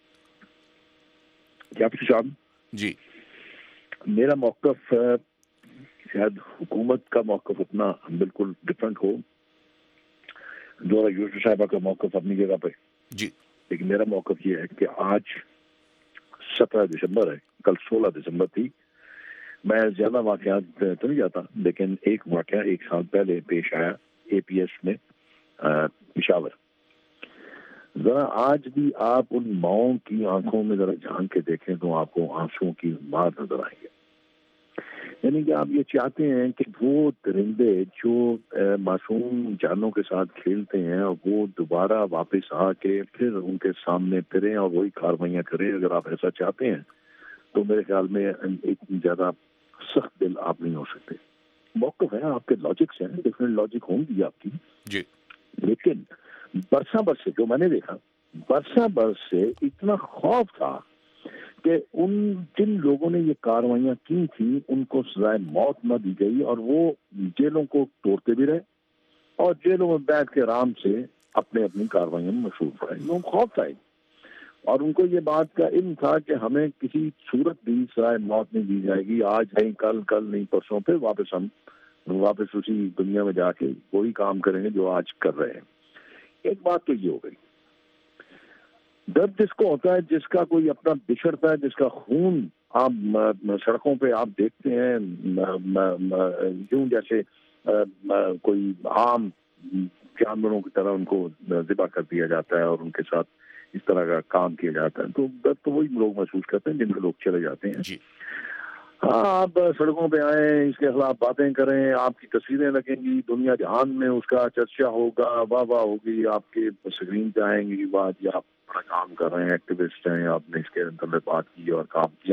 جناب صاحب جی, میرا موقف شاید حکومت کا موقف اتنا بالکل ڈفرینٹ ہو, زہرہ یوسف صاحبہ کا موقف اپنی جگہ پہ جی, لیکن میرا موقف یہ ہے کہ آج سترہ دسمبر ہے, کل سولہ دسمبر تھی. میں زیادہ واقعات تو نہیں جاتا, لیکن ایک واقعہ ایک سال پہلے پیش آیا اے پی ایس میں پشاور. ذرا آج بھی آپ ان ماؤں کی آنکھوں میں ذرا جھانک کے دیکھیں تو آپ کو آنسوں کی مار نظر آئیں گے. یعنی کہ آپ یہ چاہتے ہیں کہ وہ درندے جو معصوم جانوں کے ساتھ کھیلتے ہیں وہ دوبارہ واپس آ کے پھر ان کے سامنے پھریں اور وہی کاروائیاں کریں. اگر آپ ایسا چاہتے ہیں تو میرے خیال میں اتنی زیادہ سخت دل آپ نہیں ہو سکتے. موقف ہے, آپ کے لاجکس ہیں, ڈفرینٹ لاجک ہوں گی آپ کی جی, لیکن برساں برس سے جو میں نے دیکھا برساں برس سے اتنا خوف تھا کہ ان جن لوگوں نے یہ کاروائیاں کی تھیں ان کو سزائے موت نہ دی گئی اور وہ جیلوں کو توڑتے بھی رہے اور جیلوں میں بیٹھ کے آرام سے اپنے اپنی کاروائیوں میں مصروف رہے. لوگوں کو خوف تھا. اور ان کو یہ بات کا علم تھا کہ ہمیں کسی صورت بھی سزائے موت نہیں دی جائے گی، آج نہیں کل، کل نہیں پرسوں، پھر واپس ہم واپس اسی دنیا میں جا کے وہی کام کریں گے جو آج کر رہے ہیں۔ ایک بات تو یہ ہو گئی، درد جس کو ہوتا ہے، جس کا کوئی اپنا بچھڑتا ہے، جس کا خون آپ سڑکوں پہ آپ دیکھتے ہیں یوں جیسے کوئی عام جانوروں کی طرح ان کو ذبح کر دیا جاتا ہے اور ان کے ساتھ اس طرح کا کام کیا جاتا ہے، تو درد تو وہی لوگ محسوس کرتے ہیں جن کے لوگ چلے جاتے ہیں۔ جی ہاں، آپ سڑکوں پہ آئیں، اس کے خلاف باتیں کریں، آپ کی تصویریں لگیں گی، دنیا جہان میں اس کا چرچا ہوگا، واہ واہ ہوگی، آپ کے اسکرین پہ آئیں گی بات، یہ آپ بڑا کام کر رہے ہیں، ایکٹیوسٹ ہیں، آپ نے اس کے اندر بات کی اور کام کیا۔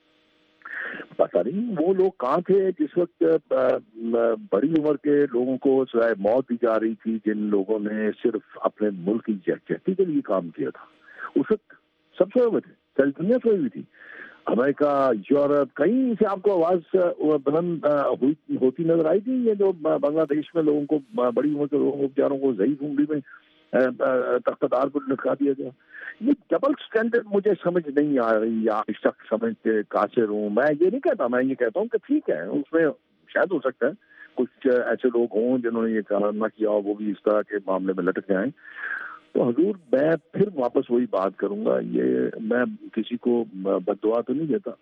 پتہ نہیں وہ لوگ کہاں تھے جس وقت بڑی عمر کے لوگوں کو سزائے موت دی جا رہی تھی، جن لوگوں نے صرف اپنے ملک کی یکجہتی کے لیے کام کیا تھا۔ اس وقت سب سوئے ہوئے تھے، ساری دنیا سوئی ہوئی تھی، امریکہ، یورپ، کہیں سے آپ کو آواز بلند ہوئی ہوتی نظر آئی تھی؟ یہ جو بنگلہ دیش میں لوگوں کو، بڑی عمر کے لوگوں کو بیچاروں کو ضعیف عمری میں تختہ دار پر لٹکا دیا گیا۔ یہ ڈبل سٹینڈرڈ مجھے سمجھ نہیں آ رہی، یا اس تک سمجھ کے قاصر ہوں۔ میں یہ نہیں کہتا، میں یہ کہتا ہوں کہ ٹھیک ہے، اس میں شاید ہو سکتا ہے کچھ ایسے لوگ ہوں جنہوں نے یہ کام نہ کیا، وہ بھی اس طرح کے معاملے میں لٹک جائیں۔ تو حضور میں پھر واپس وہی بات کروں گا، یہ میں کسی کو بد دعا تو نہیں دیتا،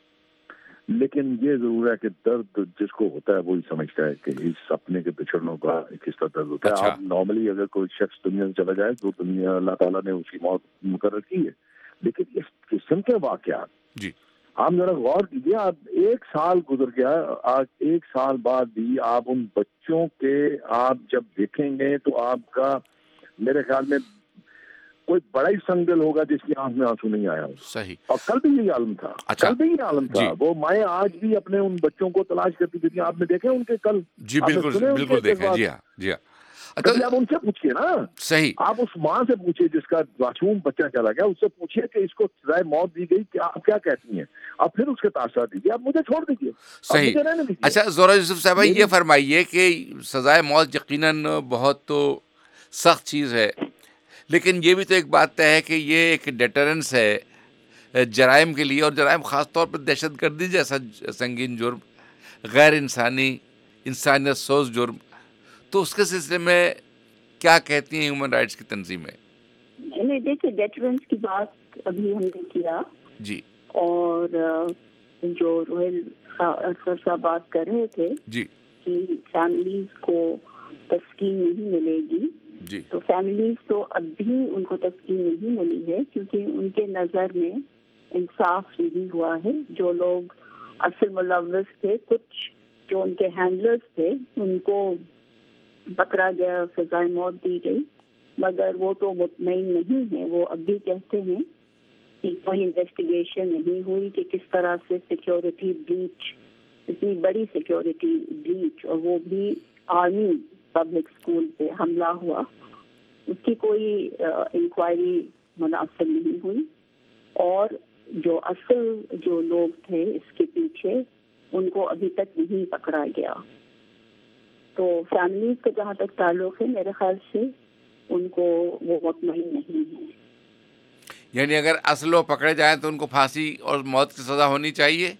لیکن یہ ضرور ہے کہ درد جس کو ہوتا ہے وہی سمجھتا ہے کہ اس اپنے کے بچھڑنوں کا کس طرح درد ہوتا ہے۔ اچھا۔ آپ نارملی اگر کوئی شخص دنیا سے چلا جائے تو دنیا اللہ تعالیٰ نے اس کی موت مقرر کی ہے، لیکن اس قسم کے واقعات جی آپ ذرا غور کیجیے، آپ ایک سال گزر گیا، آج ایک سال بعد بھی آپ ان بچوں کے آپ جب دیکھیں گے تو آپ کا میرے خیال میں کوئی بڑا ہی سنگ دل ہوگا جس کی آنکھ میں آنسو نہیں آیا ہو۔ صحیح۔ اور کل بھی یہی عالم تھا، اچھا۔ کل بھی یہی عالم تھا، جی۔ وہ مائیں آج بھی اپنے ان بچوں کو تلاش کرتی تھی۔ آپ نے دیکھے ان کے کل؟ جی بالکل بالکل دیکھیں، جی ہاں جی ہاں، کبھی آپ ان سے پوچھیے نا، صحیح، آپ اس ماں سے پوچھیے جس کا معصوم بچہ چلا گیا، اس سے پوچھیے کہ اس کو سزائے موت دی گئی، کیا آپ کیا کہتی ہیں، اور پھر اس کے تاثرات دیجیے، آپ مجھے چھوڑ دیجیے، صحیح۔ اچھا زہرہ یوسف صاحبہ، یہ فرمائیے کہ سزائے موت یقیناً بہت تو سخت چیز ہے، لیکن یہ بھی تو ایک بات طے ہے کہ یہ ایک ڈیٹرنس ہے جرائم کے لیے، اور جرائم خاص طور پر دہشت گردی جیسا سنگین جرم، غیر انسانی، انسانیت سوز جرم، تو اس کے سلسلے میں کیا کہتی ہیں ہیومن رائٹس کی تنظیمیں؟ نہیں دیکھیے، ڈیٹرنس کی بات ابھی ہم نے کیا جی، اور جو روہل ارفر صاحب بات کر رہے تھے جی کہ فیملیز کو تسکین نہیں ملے گی، جی، تو فیملیز تو اب بھی ان کو تسکین نہیں ملی ہے، کیونکہ ان کے نظر میں انصاف نہیں ہوا ہے۔ جو لوگ اصل ملوث تھے، کچھ جو ان کے ہینڈلرز تھے، ان کو پکڑا گیا، سزائے موت دی گئی، مگر وہ تو مطمئن نہیں ہیں۔ وہ اب بھی کہتے ہیں کہ کوئی انویسٹیگیشن نہیں ہوئی کہ کس طرح سے سیکیورٹی بریچ، اتنی بڑی سیکیورٹی بریچ، اور وہ بھی آرمی پبلک اسکول پہ حملہ ہوا، اس کی کوئی انکوائری مناسب نہیں ہوئی، اور جو اصل جو لوگ تھے اس کے پیچھے، ان کو ابھی تک نہیں پکڑا گیا۔ تو فیملیز کا جہاں تک تعلق ہے، میرے خیال سے ان کو وہ مطمئن نہیں ہے۔ یعنی اگر اصل لوگ پکڑے جائیں تو ان کو پھانسی اور موت کی سزا ہونی چاہیے؟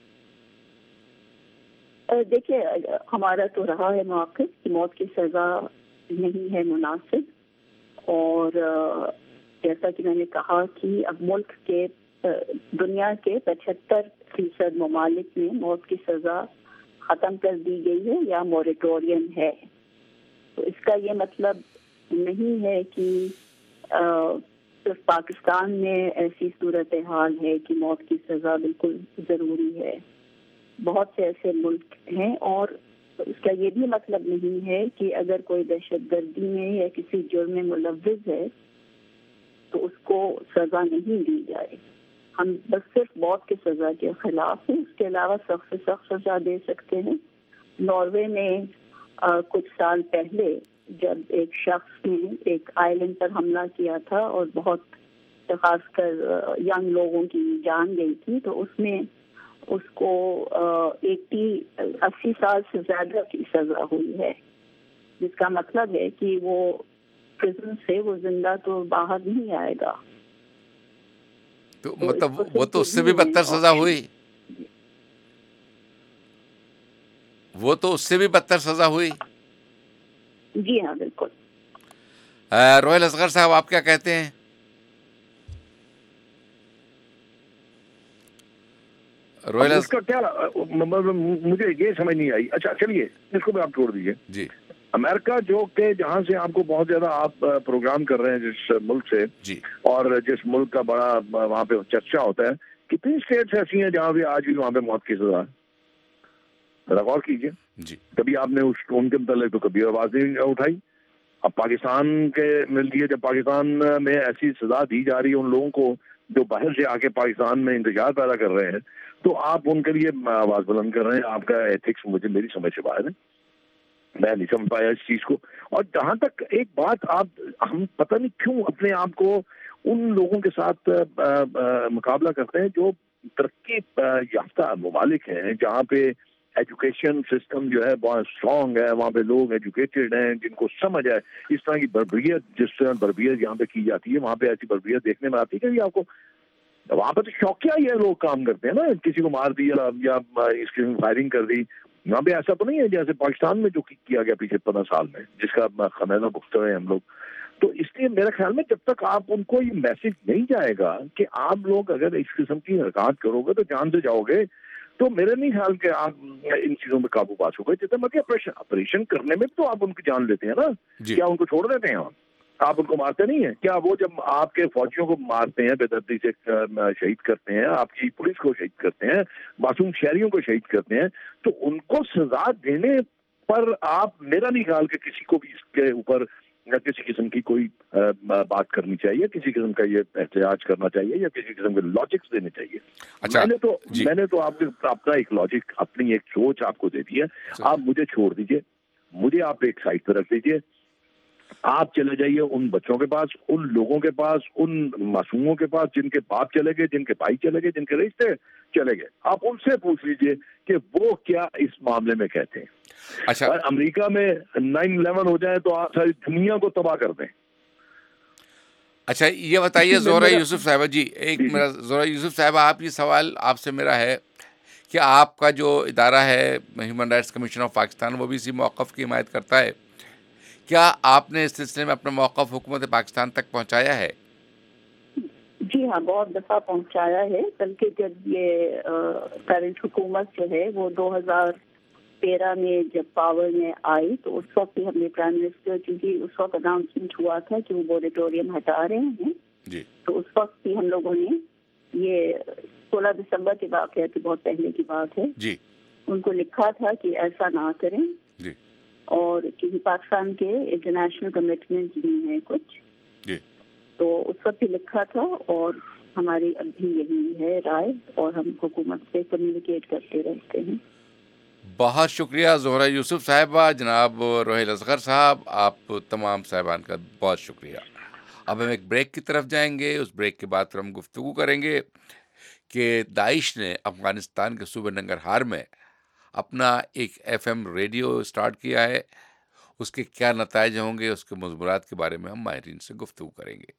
دیکھیے، ہمارا تو رہا ہے موقف کہ موت کی سزا نہیں ہے مناسب، اور جیسا کہ میں نے کہا کہ اب ملک کے دنیا کے پچہتر فیصد ممالک میں موت کی سزا ختم کر دی گئی ہے یا موریٹوریم ہے۔ تو اس کا یہ مطلب نہیں ہے کہ صرف پاکستان میں ایسی صورتحال ہے کہ موت کی سزا بالکل ضروری ہے۔ بہت سے ایسے ملک ہیں، اور اس کا یہ بھی مطلب نہیں ہے کہ اگر کوئی دہشت گردی میں یا کسی جرم میں ملوث ہے تو اس کو سزا نہیں دی جائے۔ ہم بس صرف موت کی سزا کے خلاف ہیں، اس کے علاوہ سخت سے سخت سزا دے سکتے ہیں۔ ناروے میں آ, کچھ سال پہلے جب ایک شخص نے ایک آئلینڈ پر حملہ کیا تھا اور بہت خاص کر ینگ لوگوں کی جان گئی تھی، تو اس میں اس کو ایٹی اسی سال سے زیادہ کی سزا ہوئی ہے، جس کا مطلب ہے کہ وہ پرزن سے وہ زندہ تو باہر نہیں آئے گا۔ تو مطلب وہ تو اس سے بھی بدتر سزا ہوئی وہ تو اس سے بھی بدتر سزا ہوئی جی ہاں بالکل. روہیل اصغر صاحب آپ کیا کہتے ہیں؟ روہیل اس کا کیا مجھے یہ سمجھ نہیں آئی. اچھا چلیے اس کو بھی آپ چھوڑ دیجیے. جی امریکہ جو کہ جہاں سے آپ کو بہت زیادہ آپ پروگرام کر رہے ہیں جس ملک سے جی اور جس ملک کا بڑا وہاں پہ چرچا ہوتا ہے, کتنی اسٹیٹس ایسی ہیں جہاں پہ آج بھی وہاں پہ موت کی سزا ہے؟ ذرا غور کیجیے. جی کبھی آپ نے اس ان کے متعلق تو کبھی آواز نہیں اٹھائی. اب پاکستان کے لیے جب پاکستان میں ایسی سزا دی جا رہی ہے ان لوگوں کو جو باہر سے آ کے پاکستان میں انتشار پیدا کر رہے ہیں, تو آپ ان کے لیے آواز بلند کر رہے ہیں. آپ کا ایتھکس مجھے میری سمجھ سے باہر ہے, میں نہیں سمجھ پایا اس چیز کو. اور جہاں تک ایک بات آپ ہم پتہ نہیں کیوں اپنے آپ کو ان لوگوں کے ساتھ مقابلہ کرتے ہیں جو ترقی یافتہ ممالک ہیں, جہاں پہ ایجوکیشن سسٹم جو ہے بہت اسٹرانگ ہے, وہاں پہ لوگ ایجوکیٹڈ ہیں جن کو سمجھ ہے. اس طرح کی بربریت جس طرح بربریت یہاں پہ کی جاتی ہے وہاں پہ ایسی بربریت دیکھنے میں آتی ہے کہ آپ کو وہاں پہ تو شوقیہ یہ لوگ کام کرتے ہیں نا, کسی کو مار دیا یا اس کی فائرنگ کر دی. یہاں پہ ایسا تو نہیں ہے جیسے پاکستان میں جو کیا گیا پیچھے پندرہ سال میں جس کا خمیزہ بھگت رہے ہیں ہم لوگ. تو اس لیے میرے خیال میں جب تک آپ ان کو یہ میسج نہیں جائے گا کہ آپ لوگ اگر اس قسم کی حرکات کرو گے تو جان سے جاؤ گے, تو میرے نہیں خیال کہ آپ ان چیزوں میں قابو پا سکو گے. جتنے مرضی آپریشن آپریشن کرنے میں تو آپ ان کی جان لیتے ہیں نا, کیا ان کو چھوڑ دیتے ہیں آپ ان کو مارتے نہیں ہیں کیا؟ وہ جب آپ کے فوجیوں کو مارتے ہیں, بے دردی سے شہید کرتے ہیں, آپ کی پولیس کو شہید کرتے ہیں, معصوم شہریوں کو شہید کرتے ہیں, تو ان کو سزا دینے پر آپ میرا نہیں خیال کہ کسی کو بھی اس کے اوپر کسی قسم کی کوئی بات کرنی چاہیے, کسی قسم کا یہ احتجاج کرنا چاہیے یا کسی قسم کے لاجکس دینے چاہیے. اچھا, میں نے تو جی. میں نے تو آپ کے اپنا ایک لاجک اپنی ایک سوچ آپ کو دے دی ہے. آپ مجھے چھوڑ دیجئے, مجھے آپ ایک سائڈ پہ رکھ دیجئے. آپ چلے جائیے ان بچوں کے پاس, ان لوگوں کے پاس, ان معصوموں کے پاس جن کے باپ چلے گئے, جن کے بھائی چلے گئے, جن کے رشتے چلے گئے. آپ ان سے پوچھ لیجئے کہ وہ کیا اس معاملے میں کہتے ہیں. اچھا, اور امریکہ میں نائن الیون ہو جائے تو آپ ساری دنیا کو تباہ کر دیں. اچھا یہ بتائیے زہرہ یوسف صاحبہ جی, ایک میرا زہرہ یوسف صاحبہ آپ یہ سوال آپ سے میرا ہے کہ آپ کا جو ادارہ ہے human rights commission of Pakistan وہ بھی اسی موقف کی حمایت کرتا ہے. کیا آپ نے اس سلسلے میں اپنا موقف حکومت پاکستان تک پہنچایا ہے؟ جی ہاں, بہت دفعہ پہنچایا ہے. بلکہ جب یہ کرنٹ حکومت جو ہے وہ دو ہزار تیرہ میں جب پاور میں آئی تو اس وقت بھی ہم نے پرائم منسٹر کیونکہ اس وقت اناؤنسمنٹ ہوا تھا کہ وہ موریٹوریم ہٹا رہے ہیں جی, تو اس وقت بھی ہم لوگوں نے یہ سولہ دسمبر کے واقعہ کی بہت پہلے کی بات ہے جی, ان کو لکھا تھا کہ ایسا نہ کریں جی, اور کیونکہ پاکستان کے انٹرنیشنل کمٹمنٹ بھی ہیں کچھ جی, تو اس وقت بھی لکھا تھا اور ہماری اب بھی یہی ہے رائے اور ہم حکومت سے کمیونیکیٹ کرتے رہتے ہیں. بہت شکریہ زہرہ یوسف صاحبہ. جناب روہیل اصغر صاحب, آپ تمام صاحبان کا بہت شکریہ. اب ہم ایک بریک کی طرف جائیں گے. اس بریک کے بعد پھر ہم گفتگو کریں گے کہ داعش نے افغانستان کے صوبے ننگرہار میں اپنا ایک ایف ایم ریڈیو اسٹارٹ کیا ہے, اس کے کیا نتائج ہوں گے, اس کے مضمرات کے بارے میں ہم ماہرین سے گفتگو کریں گے.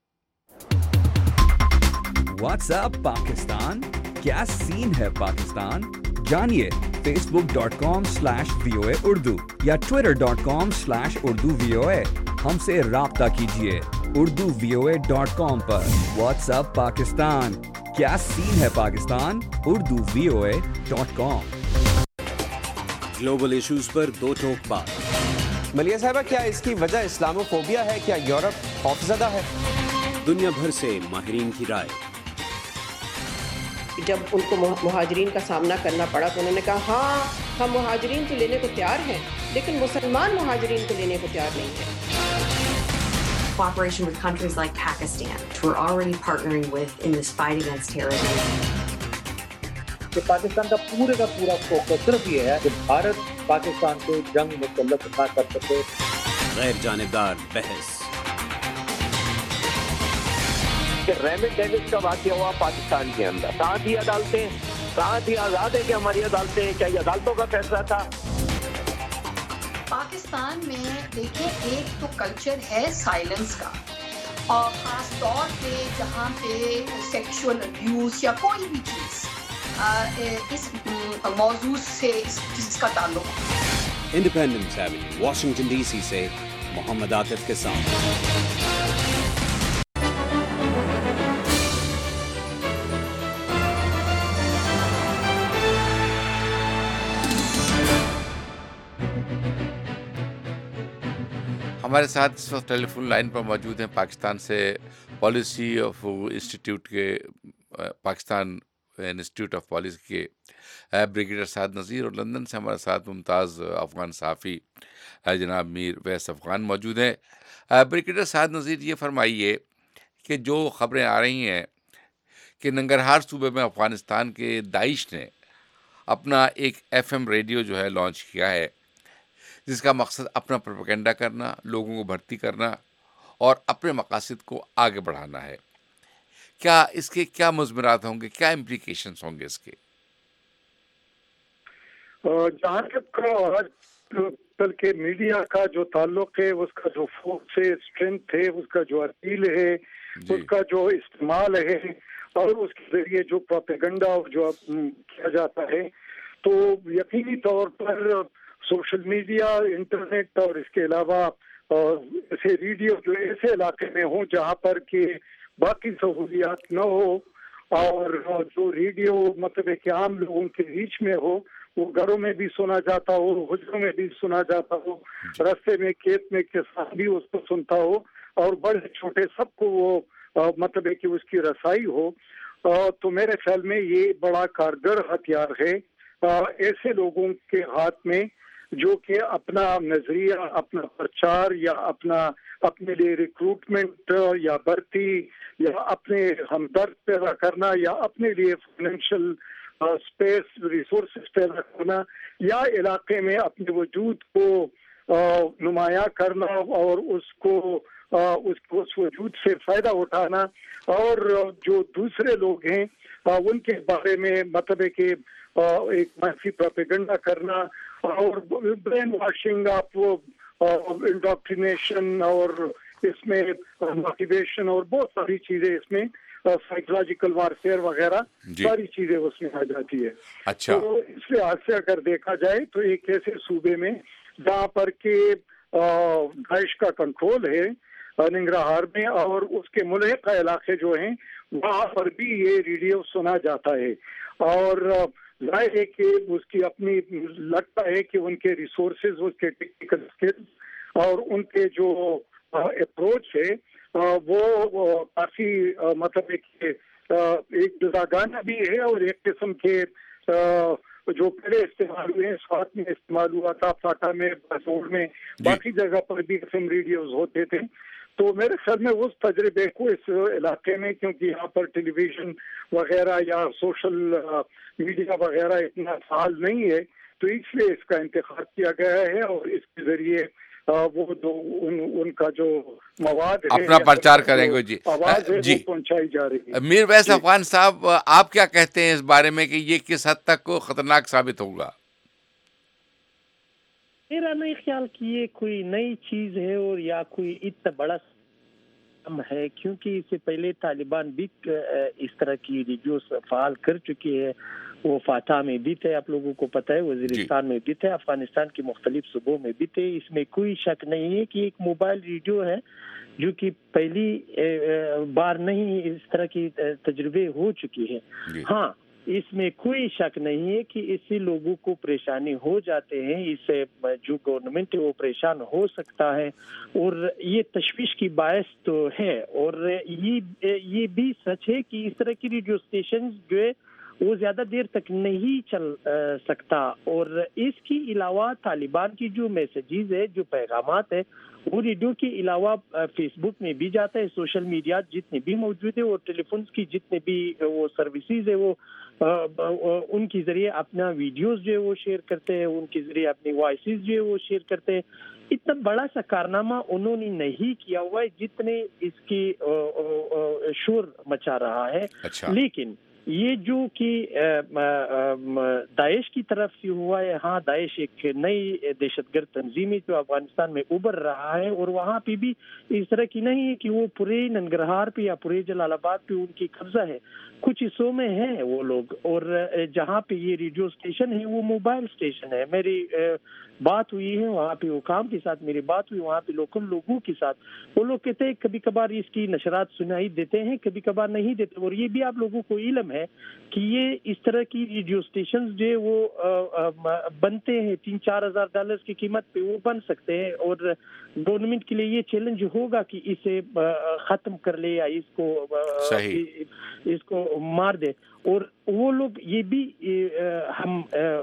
واٹس اپ پاکستان, کیا سین ہے پاکستان, جانیے facebook dot com slash V O A Urdu یا twitter dot com slash Urdu V O A. ہم سے رابطہ کیجیے Urdu V O A dot com پر. واٹس اپ پاکستان, کیا سین ہے Pakistan, Urdu V O A dot com. Global issues پر دو ٹوک بات. ملیہ صاحبہ, کیا اس کی وجہ اسلامو فوبیا ہے, کیا یورپ خوفزدہ ہے؟ دنیا بھر سے ماہرین کی رائے. جب ان کو مہاجرین کا سامنا کرنا پڑا تو انہوں نے کہا ہاں ہم مہاجرین کو لینے کو تیار ہیں لیکن مسلمان مہاجرین کو لینے کو تیار نہیں ہیں. Cooperation with countries like Pakistan, which we're already partnering with in this fight against terrorism. کہ پاکستان کا پورے کا پورا فوکس صرف یہ ہے کہ بھارت پاکستان کو جنگ مسلط نہ کر سکے. غیر جانبدار بحث. کہ ریمٹ ڈیوس کا واقعہ ہوا پاکستان کے اندر, کہاں تھی عدالتیں, کہاں تھی آزاد ہے کہ ہماری عدالتیں, کیا یہ عدالتوں کا فیصلہ تھا؟ پاکستان میں دیکھیں ایک تو کلچر ہے سائلنس کا, اور خاص طور پہ جہاں پہ سیکشول ابیوز یا کوئی بھی چیز اس موضوع سے اس چیز کا تعلق ہے۔ Independence avenue, Washington D C سے محمد عاطف کے ساتھ۔ ہمارے ساتھ اس وقت ٹیلی فون لائن پر موجود ہیں پاکستان سے پالیسی آف انسٹیٹیوٹ کے پاکستان انسٹیٹیوٹ آف پالیسی کے بریگیڈیئر سعد نذیر، اور لندن سے ہمارے ساتھ ممتاز افغان صحافی جناب میر ویس افغان موجود ہیں۔ بریگیڈیئر سعد نذیر، یہ فرمائیے کہ جو خبریں آ رہی ہیں کہ ننگرہار صوبے میں افغانستان کے داعش نے اپنا ایک ایف ایم ریڈیو جو ہے لانچ کیا ہے، جس کا مقصد اپنا پروپیگنڈا کرنا، لوگوں کو بھرتی کرنا اور اپنے مقاصد کو آگے بڑھانا ہے، کیا اس کے کیا مضمرات ہوں گے، کیا امپلیکیشنز ہوں گے اس کے؟ جہاں تک کل کے میڈیا کا جو تعلق ہے، اس کا جو فورس ہے، اسٹرینتھ ہے، اس کا جو اپیل ہے، اس کا جو استعمال ہے، اور اس کے ذریعے جو پروپیگنڈا جو کیا جاتا ہے، تو یقینی طور پر سوشل میڈیا، انٹرنیٹ اور اس کے علاوہ ایسے ریڈیو جو ایسے علاقے میں ہوں جہاں پر کہ باقی سہولیات نہ ہو، اور جو ریڈیو مطلب ہے کہ عام لوگوں کے ریچ میں ہو، وہ گھروں میں بھی سنا جاتا ہو، حجروں میں بھی سنا جاتا ہو، راستے میں کھیت میں کسان بھی اس کو سنتا ہو، اور بڑے چھوٹے سب کو وہ مطلب ہے کہ اس کی رسائی ہو، تو میرے خیال میں یہ بڑا کارگر ہتھیار ہے ایسے لوگوں کے ہاتھ میں جو کہ اپنا نظریہ، اپنا پرچار یا اپنا اپنے لیے ریکروٹمنٹ یا بھرتی یا اپنے ہمدرد پیدا کرنا یا اپنے لیے فائنینشیل اسپیس ریسورسز پیدا کرنا یا علاقے میں اپنے وجود کو نمایاں کرنا اور اس کو اس کو اس وجود سے فائدہ اٹھانا، اور جو دوسرے لوگ ہیں ان کے بارے میں مطلب ہے کہ ایک منفی پروپیگنڈا کرنا اور برین واشنگ آپ انڈاکٹرینیشن اور اس میں موٹیویشن اور بہت ساری چیزیں اس میں سائیکولوجیکل وارفیئر وغیرہ ساری چیزیں اس میں آ جاتی ہے۔ اچھا، تو اس لحاظ سے اگر دیکھا جائے تو ایک ایسے صوبے میں جہاں پر کہ داعش کا کنٹرول ہے ننگرہار میں اور اس کے ملحقہ علاقے جو ہیں وہاں پر بھی یہ ریڈیو سنا جاتا ہے، اور ظاہر ہے کہ اس کی اپنی لگتا ہے کہ ان کے ریسورسز، اس کے ٹیکنیکل اسکلز اور ان کے جو اپروچ ہے وہ کافی مطلب کہ ایک جداگانہ بھی ہے، اور ایک قسم کے جو پہلے استعمال ہوئے ہیں، سوات میں استعمال ہوا تھا، فاٹا میں، بسور میں، باقی جگہ پر بھی ایف ایم ریڈیوز ہوتے تھے۔ تو میرے خیال میں اس تجربے کو اس علاقے میں، کیونکہ یہاں پر ٹیلی ویژن وغیرہ یا سوشل میڈیا وغیرہ اتنا فعال نہیں ہے، تو اس لیے اس کا انتخاب کیا گیا ہے، اور اس کے ذریعے وہ جو ان, ان کا جو مواد ہے اپنا پرچار کریں گے جی آواز ہے جی وہ پہنچائی جا رہی ہے۔ میر ویس افغان صاحب، آپ کیا کہتے ہیں اس بارے میں کہ یہ کس حد تک کو خطرناک ثابت ہوگا؟ میرا نہیں خیال کہ یہ کوئی نئی چیز ہے اور یا کوئی اتنا بڑا ہے، کیونکہ اس سے پہلے طالبان بھی اس طرح کی ریڈیوز فعال کر چکی ہے، وہ فاتح میں بھی تھے، آپ لوگوں کو پتہ ہے، وزیرستان میں بھی تھے، افغانستان کے مختلف صوبوں میں بھی تھے۔ اس میں کوئی شک نہیں ہے کہ ایک موبائل ریڈیو ہے جو کہ پہلی بار نہیں اس طرح کی تجربے ہو چکی ہے۔ ہاں، اس میں کوئی شک نہیں ہے کہ اس سے لوگوں کو پریشانی ہو جاتے ہیں، اس سے جو گورنمنٹ ہے وہ پریشان ہو سکتا ہے، اور یہ تشویش کی باعث تو ہے، اور یہ یہ بھی سچ ہے کہ اس طرح کی ریڈیو اسٹیشن جو ہے وہ زیادہ دیر تک نہیں چل سکتا، اور اس کے علاوہ طالبان کی جو میسیجز ہے، جو پیغامات ہے، وہ ریڈیو کے علاوہ فیس بک میں بھی جاتا ہے، سوشل میڈیا جتنے بھی موجود ہے، اور ٹیلی فونز کی جتنے بھی وہ سروسز ہے وہ ان کے ذریعے اپنا ویڈیوز جو ہے وہ شیئر کرتے ہیں، ان کے ذریعے اپنی وائسز جو ہے وہ شیئر کرتے ہیں۔ اتنا بڑا سا کارنامہ انہوں نے نہیں کیا ہوا ہے جتنے اس کی شور مچا رہا ہے، لیکن یہ جو کہ داعش کی طرف سے ہوا ہے، ہاں داعش ایک نئی دہشت گرد تنظیم ہے جو افغانستان میں ابھر رہا ہے، اور وہاں پہ بھی اس طرح کی نہیں ہے کہ وہ پورے ننگرہار پہ یا پورے جلال آباد پہ ان کی قبضہ ہے، کچھ حصوں میں ہیں وہ لوگ، اور جہاں پہ یہ ریڈیو اسٹیشن ہے وہ موبائل اسٹیشن ہے. میری بات ہوئی ہے وہاں پہ حکام کے ساتھ، میری بات ہوئی وہاں پہ لوکل لوگوں کے ساتھ، وہ لوگ کہتے ہیں کبھی کبھار اس کی نشرات سنائی دیتے ہیں، کبھی کبھار نہیں دیتے. اور یہ بھی آپ لوگوں کو علم ہے کہ یہ اس طرح کی ریڈیو اسٹیشن جو وہ بنتے ہیں تین چار ہزار ڈالر کی قیمت پہ وہ بن سکتے ہیں، اور گورنمنٹ کے لیے یہ چیلنج ہوگا کہ اسے ختم کر لے یا اس کو اس کو مار دے. اور وہ لوگ یہ بھی ہم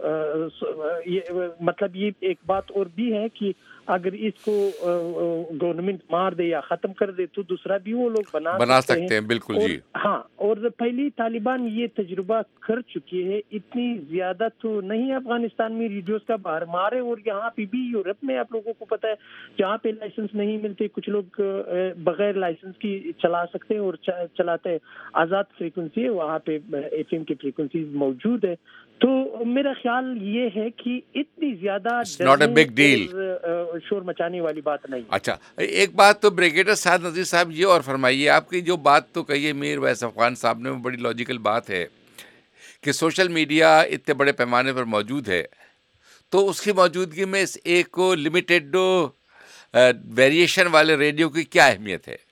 مطلب یہ ایک بات اور بھی ہے کہ اگر اس کو گورنمنٹ مار دے یا ختم کر دے تو دوسرا بھی وہ لوگ بنا بنا سکتے ہیں. بالکل جی ہاں. اور پہلی طالبان یہ تجربہ کر چکی ہے، اتنی زیادہ تو نہیں افغانستان میں ریڈیوز کا باہر مارے، اور یہاں پہ بھی یورپ میں آپ لوگوں کو پتہ ہے جہاں پہ لائسنس نہیں ملتے کچھ لوگ بغیر لائسنس کی چلا سکتے ہیں اور چلاتے ہیں. آزاد فریکوینسی ہے وہاں پہ، ایف ایم کی فریکوینسیز موجود ہے. تو میرا خیال یہ ہے کہ اتنی زیادہ شور مچانے والی بات نہیں. اچھا ایک بات تو بریگیڈر سعد نذیر صاحب یہ اور فرمائیے، آپ کی جو بات تو کہی ہے میر ویس افغان صاحب نے، وہ بڑی لاجیکل بات ہے کہ سوشل میڈیا اتنے بڑے پیمانے پر موجود ہے، تو اس کی موجودگی میں اس ایک لمیٹیڈ ویریشن والے ریڈیو کی کیا اہمیت ہے؟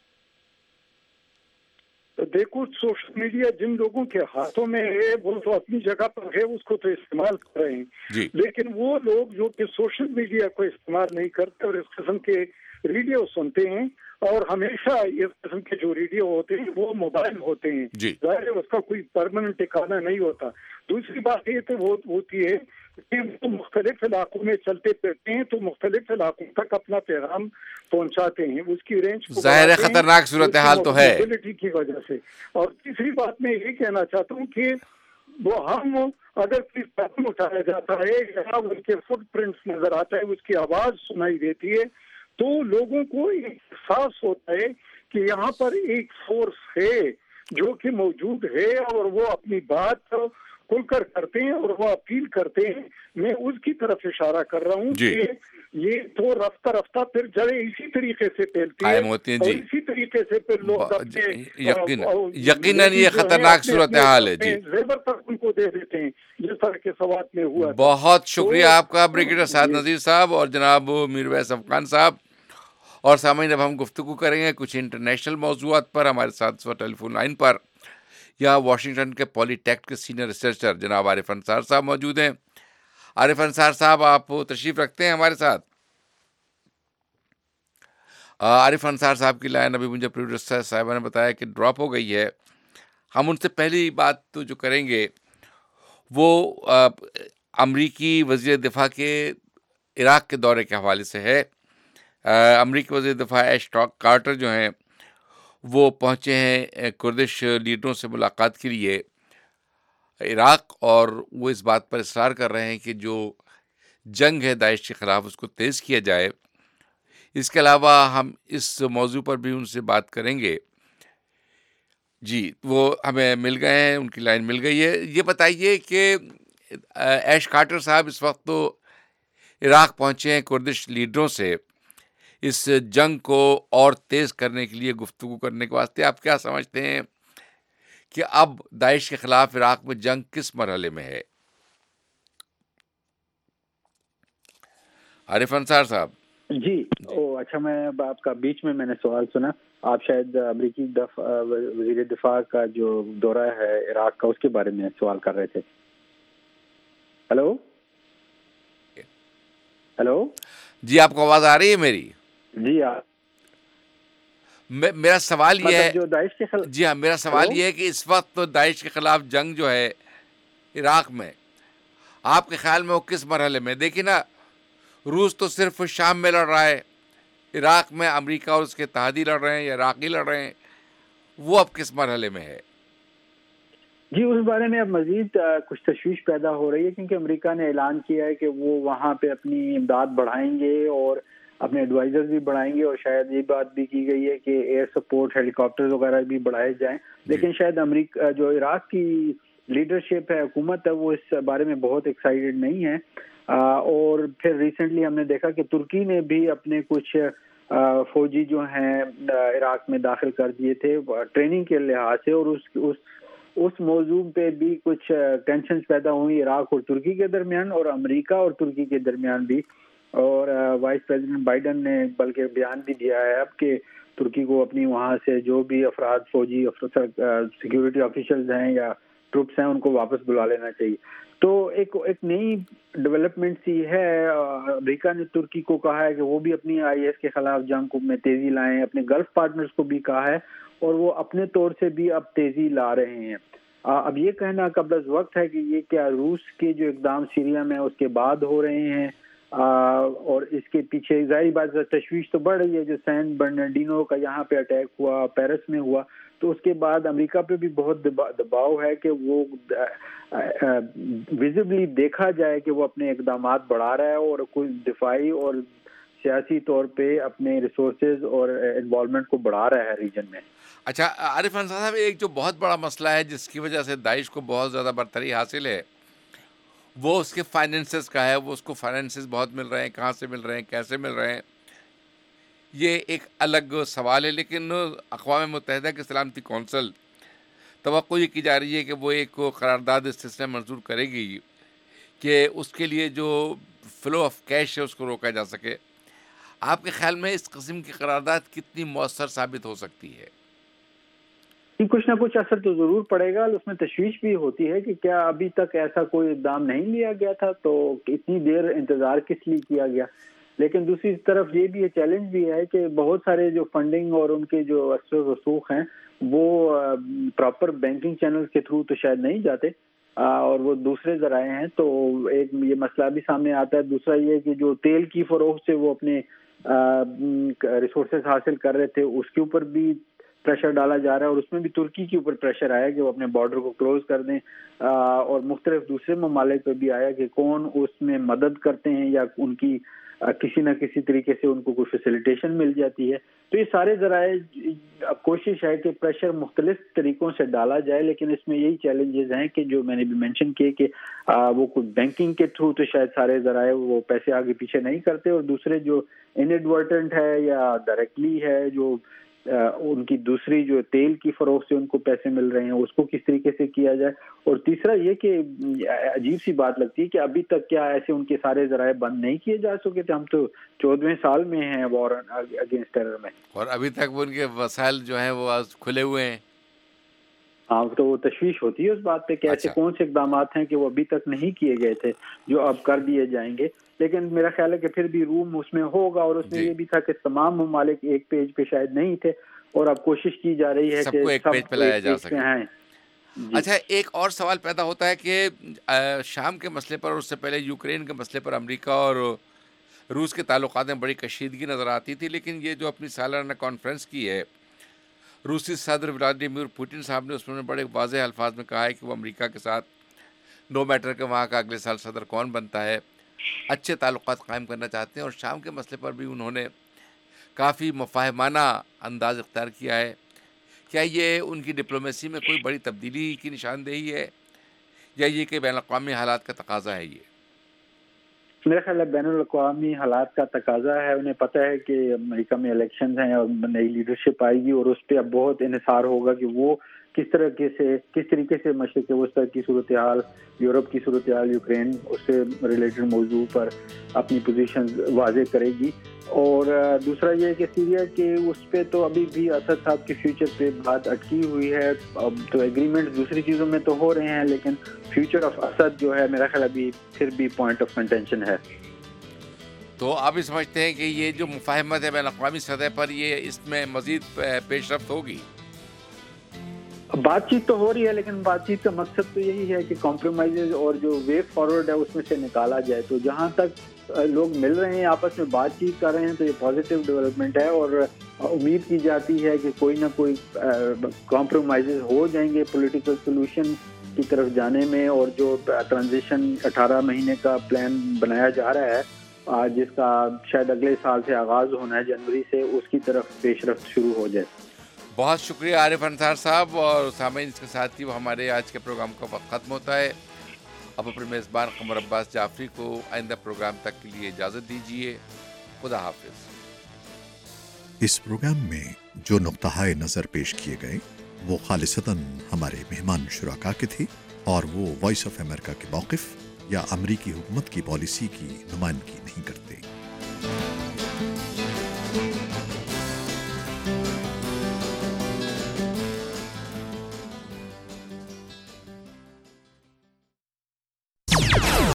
دیکھو سوشل میڈیا جن لوگوں کے ہاتھوں میں ہے وہ تو اپنی جگہ پر ہے، اس کو تو استعمال کر رہے ہیں جی. لیکن وہ لوگ جو کہ سوشل میڈیا کو استعمال نہیں کرتے اور اس قسم کے ریڈیو سنتے ہیں، اور ہمیشہ اس قسم کے جو ریڈیو ہوتے ہیں وہ موبائل ہوتے ہیں، ظاہر ہے اس کا کوئی پرماننٹ ٹھکانہ نہیں ہوتا. دوسری بات یہ تو وہ ہوتی ہے کہ وہ مختلف علاقوں میں چلتے پھرتے ہیں تو مختلف علاقوں تک اپنا پیغام پہنچاتے ہیں، اس کی رینج ظاہر خطرناک صورتحال تو ہے کی وجہ سے. اور تیسری بات میں یہ کہنا چاہتا ہوں کہ وہ ہم اگر کوئی قدم اٹھایا جاتا ہے یا ان کے فٹ پرنٹس نظر آتا ہے، اس کی آواز سنائی دیتی ہے، تو لوگوں کو ایک احساس ہوتا ہے کہ یہاں پر ایک فورس ہے جو کہ موجود ہے اور وہ اپنی بات کھل کر کرتے ہیں اور وہ اپیل کرتے ہیں. میں اس کی طرف اشارہ کر رہا ہوں جی. کہ یہ تو رفتہ رفتہ پھر جڑیں اسی طریقے سے پھیلتی ہے اور اسی طریقے سے پھر لوگ یقیناً یہ خطرناک صورتحال ہے جی زیور تک ان کو دے دیتے ہیں جس طرح کے سوات میں ہوا. بہت شکریہ آپ کا بریگیڈر سعد نذیر صاحب اور جناب میر ویس افغان صاحب. اور سامعین اب ہم گفتگو کریں گے کچھ انٹرنیشنل موضوعات پر. ہمارے ساتھ اس وقت ٹیلی فون لائن پر یہاں واشنگٹن کے پولی ٹیک کے سینئر ریسرچر جناب عارف انصار صاحب موجود ہیں. عارف انصار صاحب آپ تشریف رکھتے ہیں ہمارے ساتھ. عارف انصار صاحب کی لائن ابھی مجھے پروڈیوسر صاحبہ نے بتایا کہ ڈراپ ہو گئی ہے. ہم ان سے پہلی بات تو جو کریں گے وہ امریکی وزیر دفاع کے عراق کے دورے کے حوالے سے ہے. امریکی وزیر دفاع ایش کارٹر جو ہیں وہ پہنچے ہیں کردش لیڈروں سے ملاقات کے لیے عراق، اور وہ اس بات پر اصرار کر رہے ہیں کہ جو جنگ ہے داعش کے خلاف اس کو تیز کیا جائے. اس کے علاوہ ہم اس موضوع پر بھی ان سے بات کریں گے. جی وہ ہمیں مل گئے ہیں، ان کی لائن مل گئی ہے. یہ بتائیے کہ ایش کارٹر صاحب اس وقت تو عراق پہنچے ہیں کردش لیڈروں سے اس جنگ کو اور تیز کرنے کے لیے گفتگو کرنے کے واسطے. آپ کیا سمجھتے ہیں کہ اب داعش کے خلاف عراق میں جنگ کس مرحلے میں ہے؟ عارف انصار صاحب. جی او اچھا، میں آپ کا بیچ میں میں نے سوال سنا، آپ شاید امریکی دفاع وزیر دفاع کا جو دورہ ہے عراق کا اس کے بارے میں سوال کر رہے تھے. ہلو ہلو جی آپ کو آواز آ رہی ہے میری؟ جی آپ میرا سوال یہ ہے جو داعش کے خلاف جی ہاں میرا سوال یہ ہے کہ اس وقت تو داعش کے خلاف جنگ جو ہے عراق میں آپ کے خیال میں وہ کس مرحلے میں؟ دیکھیے نا، روس تو صرف شام میں لڑ رہا ہے، عراق میں امریکہ اور اس کے اتحادی لڑ رہے ہیں یا عراقی لڑ رہے ہیں، وہ اب کس مرحلے میں ہے؟ جی اس بارے میں اب مزید کچھ تشویش پیدا ہو رہی ہے، کیونکہ امریکہ نے اعلان کیا ہے کہ وہ وہاں پہ اپنی امداد بڑھائیں گے اور اپنے ایڈوائزرز بھی بڑھائیں گے اور شاید یہ بات بھی کی گئی ہے کہ ایئر سپورٹ ہیلی کاپٹرز وغیرہ بھی بڑھائے جائیں. لیکن شاید امریکہ جو عراق کی لیڈرشپ ہے, حکومت ہے, وہ اس بارے میں بہت ایکسائٹیڈ نہیں ہے. اور پھر ریسنٹلی ہم نے دیکھا کہ ترکی نے بھی اپنے کچھ فوجی جو ہیں عراق میں داخل کر دیے تھے ٹریننگ کے لحاظ سے, اور اس اس اس موضوع پہ بھی کچھ ٹینشنز پیدا ہوئی عراق اور ترکی کے درمیان اور امریکہ اور ترکی کے درمیان بھی. اور وائس پریزیڈنٹ بائیڈن نے بلکہ بیان بھی دیا ہے اب کہ ترکی کو اپنی وہاں سے جو بھی افراد فوجی سیکیورٹی آفیشلز ہیں یا ٹروپس ہیں ان کو واپس بلا لینا چاہیے. تو ایک ایک نئی ڈیولپمنٹ سی ہے. امریکہ نے ترکی کو کہا ہے کہ وہ بھی اپنی آئی ایس کے خلاف جنگ کو میں تیزی لائیں, اپنے گلف پارٹنرز کو بھی کہا ہے اور وہ اپنے طور سے بھی اب تیزی لا رہے ہیں. اب یہ کہنا قبل از وقت ہے کہ یہ کیا روس کے جو اقدام سیریا میں اس کے بعد ہو رہے ہیں, اور اس کے پیچھے ظاہری بات تشویش تو بڑھ رہی ہے. جو سین برنارڈینو کا یہاں پہ اٹیک ہوا, پیرس میں ہوا, تو اس کے بعد امریکہ پہ بھی بہت دباؤ ہے کہ وہ ویزیبلی دیکھا جائے کہ وہ اپنے اقدامات بڑھا رہا ہے اور کوئی دفاعی اور سیاسی طور پہ اپنے ریسورسز اور انوالومنٹ کو بڑھا رہا ہے ریجن میں. اچھا عارف انصار صاحب, ایک جو بہت بڑا مسئلہ ہے جس کی وجہ سے داعش کو بہت زیادہ برتری حاصل ہے وہ اس کے فائنینسز کا ہے. وہ اس کو فائنینسز بہت مل رہے ہیں, کہاں سے مل رہے ہیں, کیسے مل رہے ہیں, یہ ایک الگ سوال ہے. لیکن اقوام متحدہ کی سلامتی کونسل توقع یہ کی جا رہی ہے کہ وہ ایک قرارداد استثناء منظور کرے گی کہ اس کے لیے جو فلو آف کیش ہے اس کو روکا جا سکے. آپ کے خیال میں اس قسم کی قرارداد کتنی مؤثر ثابت ہو سکتی ہے؟ کچھ نہ کچھ اثر تو ضرور پڑے گا. اس میں تشویش بھی ہوتی ہے کہ کیا ابھی تک ایسا کوئی اقدام نہیں لیا گیا تھا, تو اتنی دیر انتظار کس لیے کیا گیا. لیکن دوسری طرف یہ بھی ہے, چیلنج بھی ہے کہ بہت سارے جو فنڈنگ اور ان کے جو اثر و رسوخ ہیں وہ پراپر بینکنگ چینل کے تھرو تو شاید نہیں جاتے اور وہ دوسرے ذرائع ہیں. تو ایک یہ مسئلہ بھی سامنے آتا ہے. دوسرا یہ کہ جو تیل کی فروخت سے وہ اپنے ریسورسز حاصل کر رہے تھے اس کے اوپر بھی پریشر ڈالا جا رہا ہے, اور اس میں بھی ترکی کے اوپر پریشر آیا کہ وہ اپنے بارڈر کو کلوز کر دیں, اور مختلف دوسرے ممالک پہ بھی آیا کہ کون اس میں مدد کرتے ہیں یا ان کی کسی نہ کسی طریقے سے ان کو کوئی فیسیلیٹیشن مل جاتی ہے. تو یہ سارے ذرائع کوشش ہے کہ پریشر مختلف طریقوں سے ڈالا جائے, لیکن اس میں یہی چیلنجز ہیں کہ جو میں نے بھی مینشن کیے کہ وہ کچھ بینکنگ کے تھرو تو شاید سارے ذرائع وہ پیسے آگے پیچھے نہیں کرتے, اور دوسرے جو انیڈورٹنٹ ہے یا ڈائریکٹلی ہے جو ان کی دوسری جو تیل کی فروخت سے ان کو پیسے مل رہے ہیں اس کو کس طریقے سے کیا جائے. اور تیسرا یہ کہ عجیب سی بات لگتی ہے کہ ابھی تک کیا ایسے ان کے سارے ذرائع بند نہیں کیے جا سکے تھے. ہم تو چودہویں سال میں ہیں وار اگینسٹ ٹیرر میں, اور ابھی تک ان کے وسائل جو ہیں وہ کھلے ہوئے ہیں. ہاں, تو وہ تشویش ہوتی ہے اس بات پہ کہ ایسے کون سے اقدامات ہیں کہ وہ ابھی تک نہیں کیے گئے تھے جو اب کر دیے جائیں گے. لیکن میرا خیال ہے کہ پھر بھی روم اس میں ہوگا, اور اس میں یہ بھی تھا کہ تمام ممالک ایک پیج پہ شاید نہیں تھے, اور اب کوشش کی جا رہی ہے سب کہ کو ایک پیج پہ لایا جا سکے. جی. اچھا, ایک اور سوال پیدا ہوتا ہے کہ شام کے مسئلے پر اور اس سے پہلے یوکرین کے مسئلے پر امریکہ اور روس کے تعلقات میں بڑی کشیدگی نظر آتی تھی, لیکن یہ جو اپنی سالانہ کانفرنس کی ہے روسی صدر ولادیمیر پوٹن صاحب نے, اس میں بڑے واضح الفاظ میں کہا ہے کہ وہ امریکہ کے ساتھ نو میٹر کہ وہاں کا اگلے سال صدر کون بنتا ہے اچھے تعلقات قائم کرنا چاہتے ہیں. اور شام کے مسئلے پر بھی انہوں نے کافی مفاہمانہ انداز اختیار کیا ہے. کیا یہ ان کی ڈپلومیسی میں کوئی بڑی تبدیلی کی نشاندہی ہے, یا یہ کہ بین الاقوامی حالات کا تقاضا ہے؟ یہ میرا خیال ہے بین الاقوامی حالات کا تقاضا ہے. انہیں پتہ ہے کہ امریکہ میں الیکشنز ہیں اور نئی لیڈرشپ آئے گی, اور اس پہ اب بہت انحصار ہوگا کہ وہ کس طرح سے کس طریقے سے مشرق وسطی کی صورتحال, یورپ کی صورتحال, یوکرین اس سے ریلیٹڈ موضوع پر اپنی پوزیشن واضح کرے گی. اور دوسرا یہ کہ سیریا کے اس پہ تو ابھی بھی اسد صاحب کے فیوچر پہ بات اٹکی ہوئی ہے. اب تو ایگریمنٹ دوسری چیزوں میں تو ہو رہے ہیں, لیکن فیوچر آف اسد جو ہے میرا خیال ابھی پھر بھی پوائنٹ آف کنٹینشن ہے. تو آپ بھی سمجھتے ہیں کہ یہ جو مفاہمت ہے بین الاقوامی سطح پر, یہ اس میں مزید پیش رفت ہوگی؟ بات چیت تو ہو رہی ہے, لیکن بات چیت کا مقصد تو یہی ہے کہ کمپرومائزز اور جو وے فارورڈ ہے اس میں سے نکالا جائے. تو جہاں تک لوگ مل رہے ہیں, آپس میں بات چیت کر رہے ہیں, تو یہ پازیٹیو ڈیولپمنٹ ہے, اور امید کی جاتی ہے کہ کوئی نہ کوئی کمپرومائزز ہو جائیں گے پولیٹیکل سولوشن کی طرف جانے میں. اور جو ٹرانزیشن اٹھارہ مہینے کا پلان بنایا جا رہا ہے جس کا شاید اگلے سال سے آغاز ہونا ہے جنوری سے، اس کی طرف پیش رفت شروع ہو جائے. بہت شکریہ عارف انصار صاحب. اور سامعین اس کے ساتھ ہی وہ ہمارے آج کے پروگرام کا وقت ختم ہوتا ہے. اب اپنے میزبان قمر عباس جعفری کو آئندہ پروگرام تک کے لیے اجازت دیجیے. خدا حافظ. اس پروگرام میں جو نقطہ نظر پیش کیے گئے وہ خالصتاً ہمارے مہمان شرکا کے تھے اور وہ وائس آف امریکہ کے موقف یا امریکی حکومت کی پالیسی کی نمائندگی نہیں کرتے.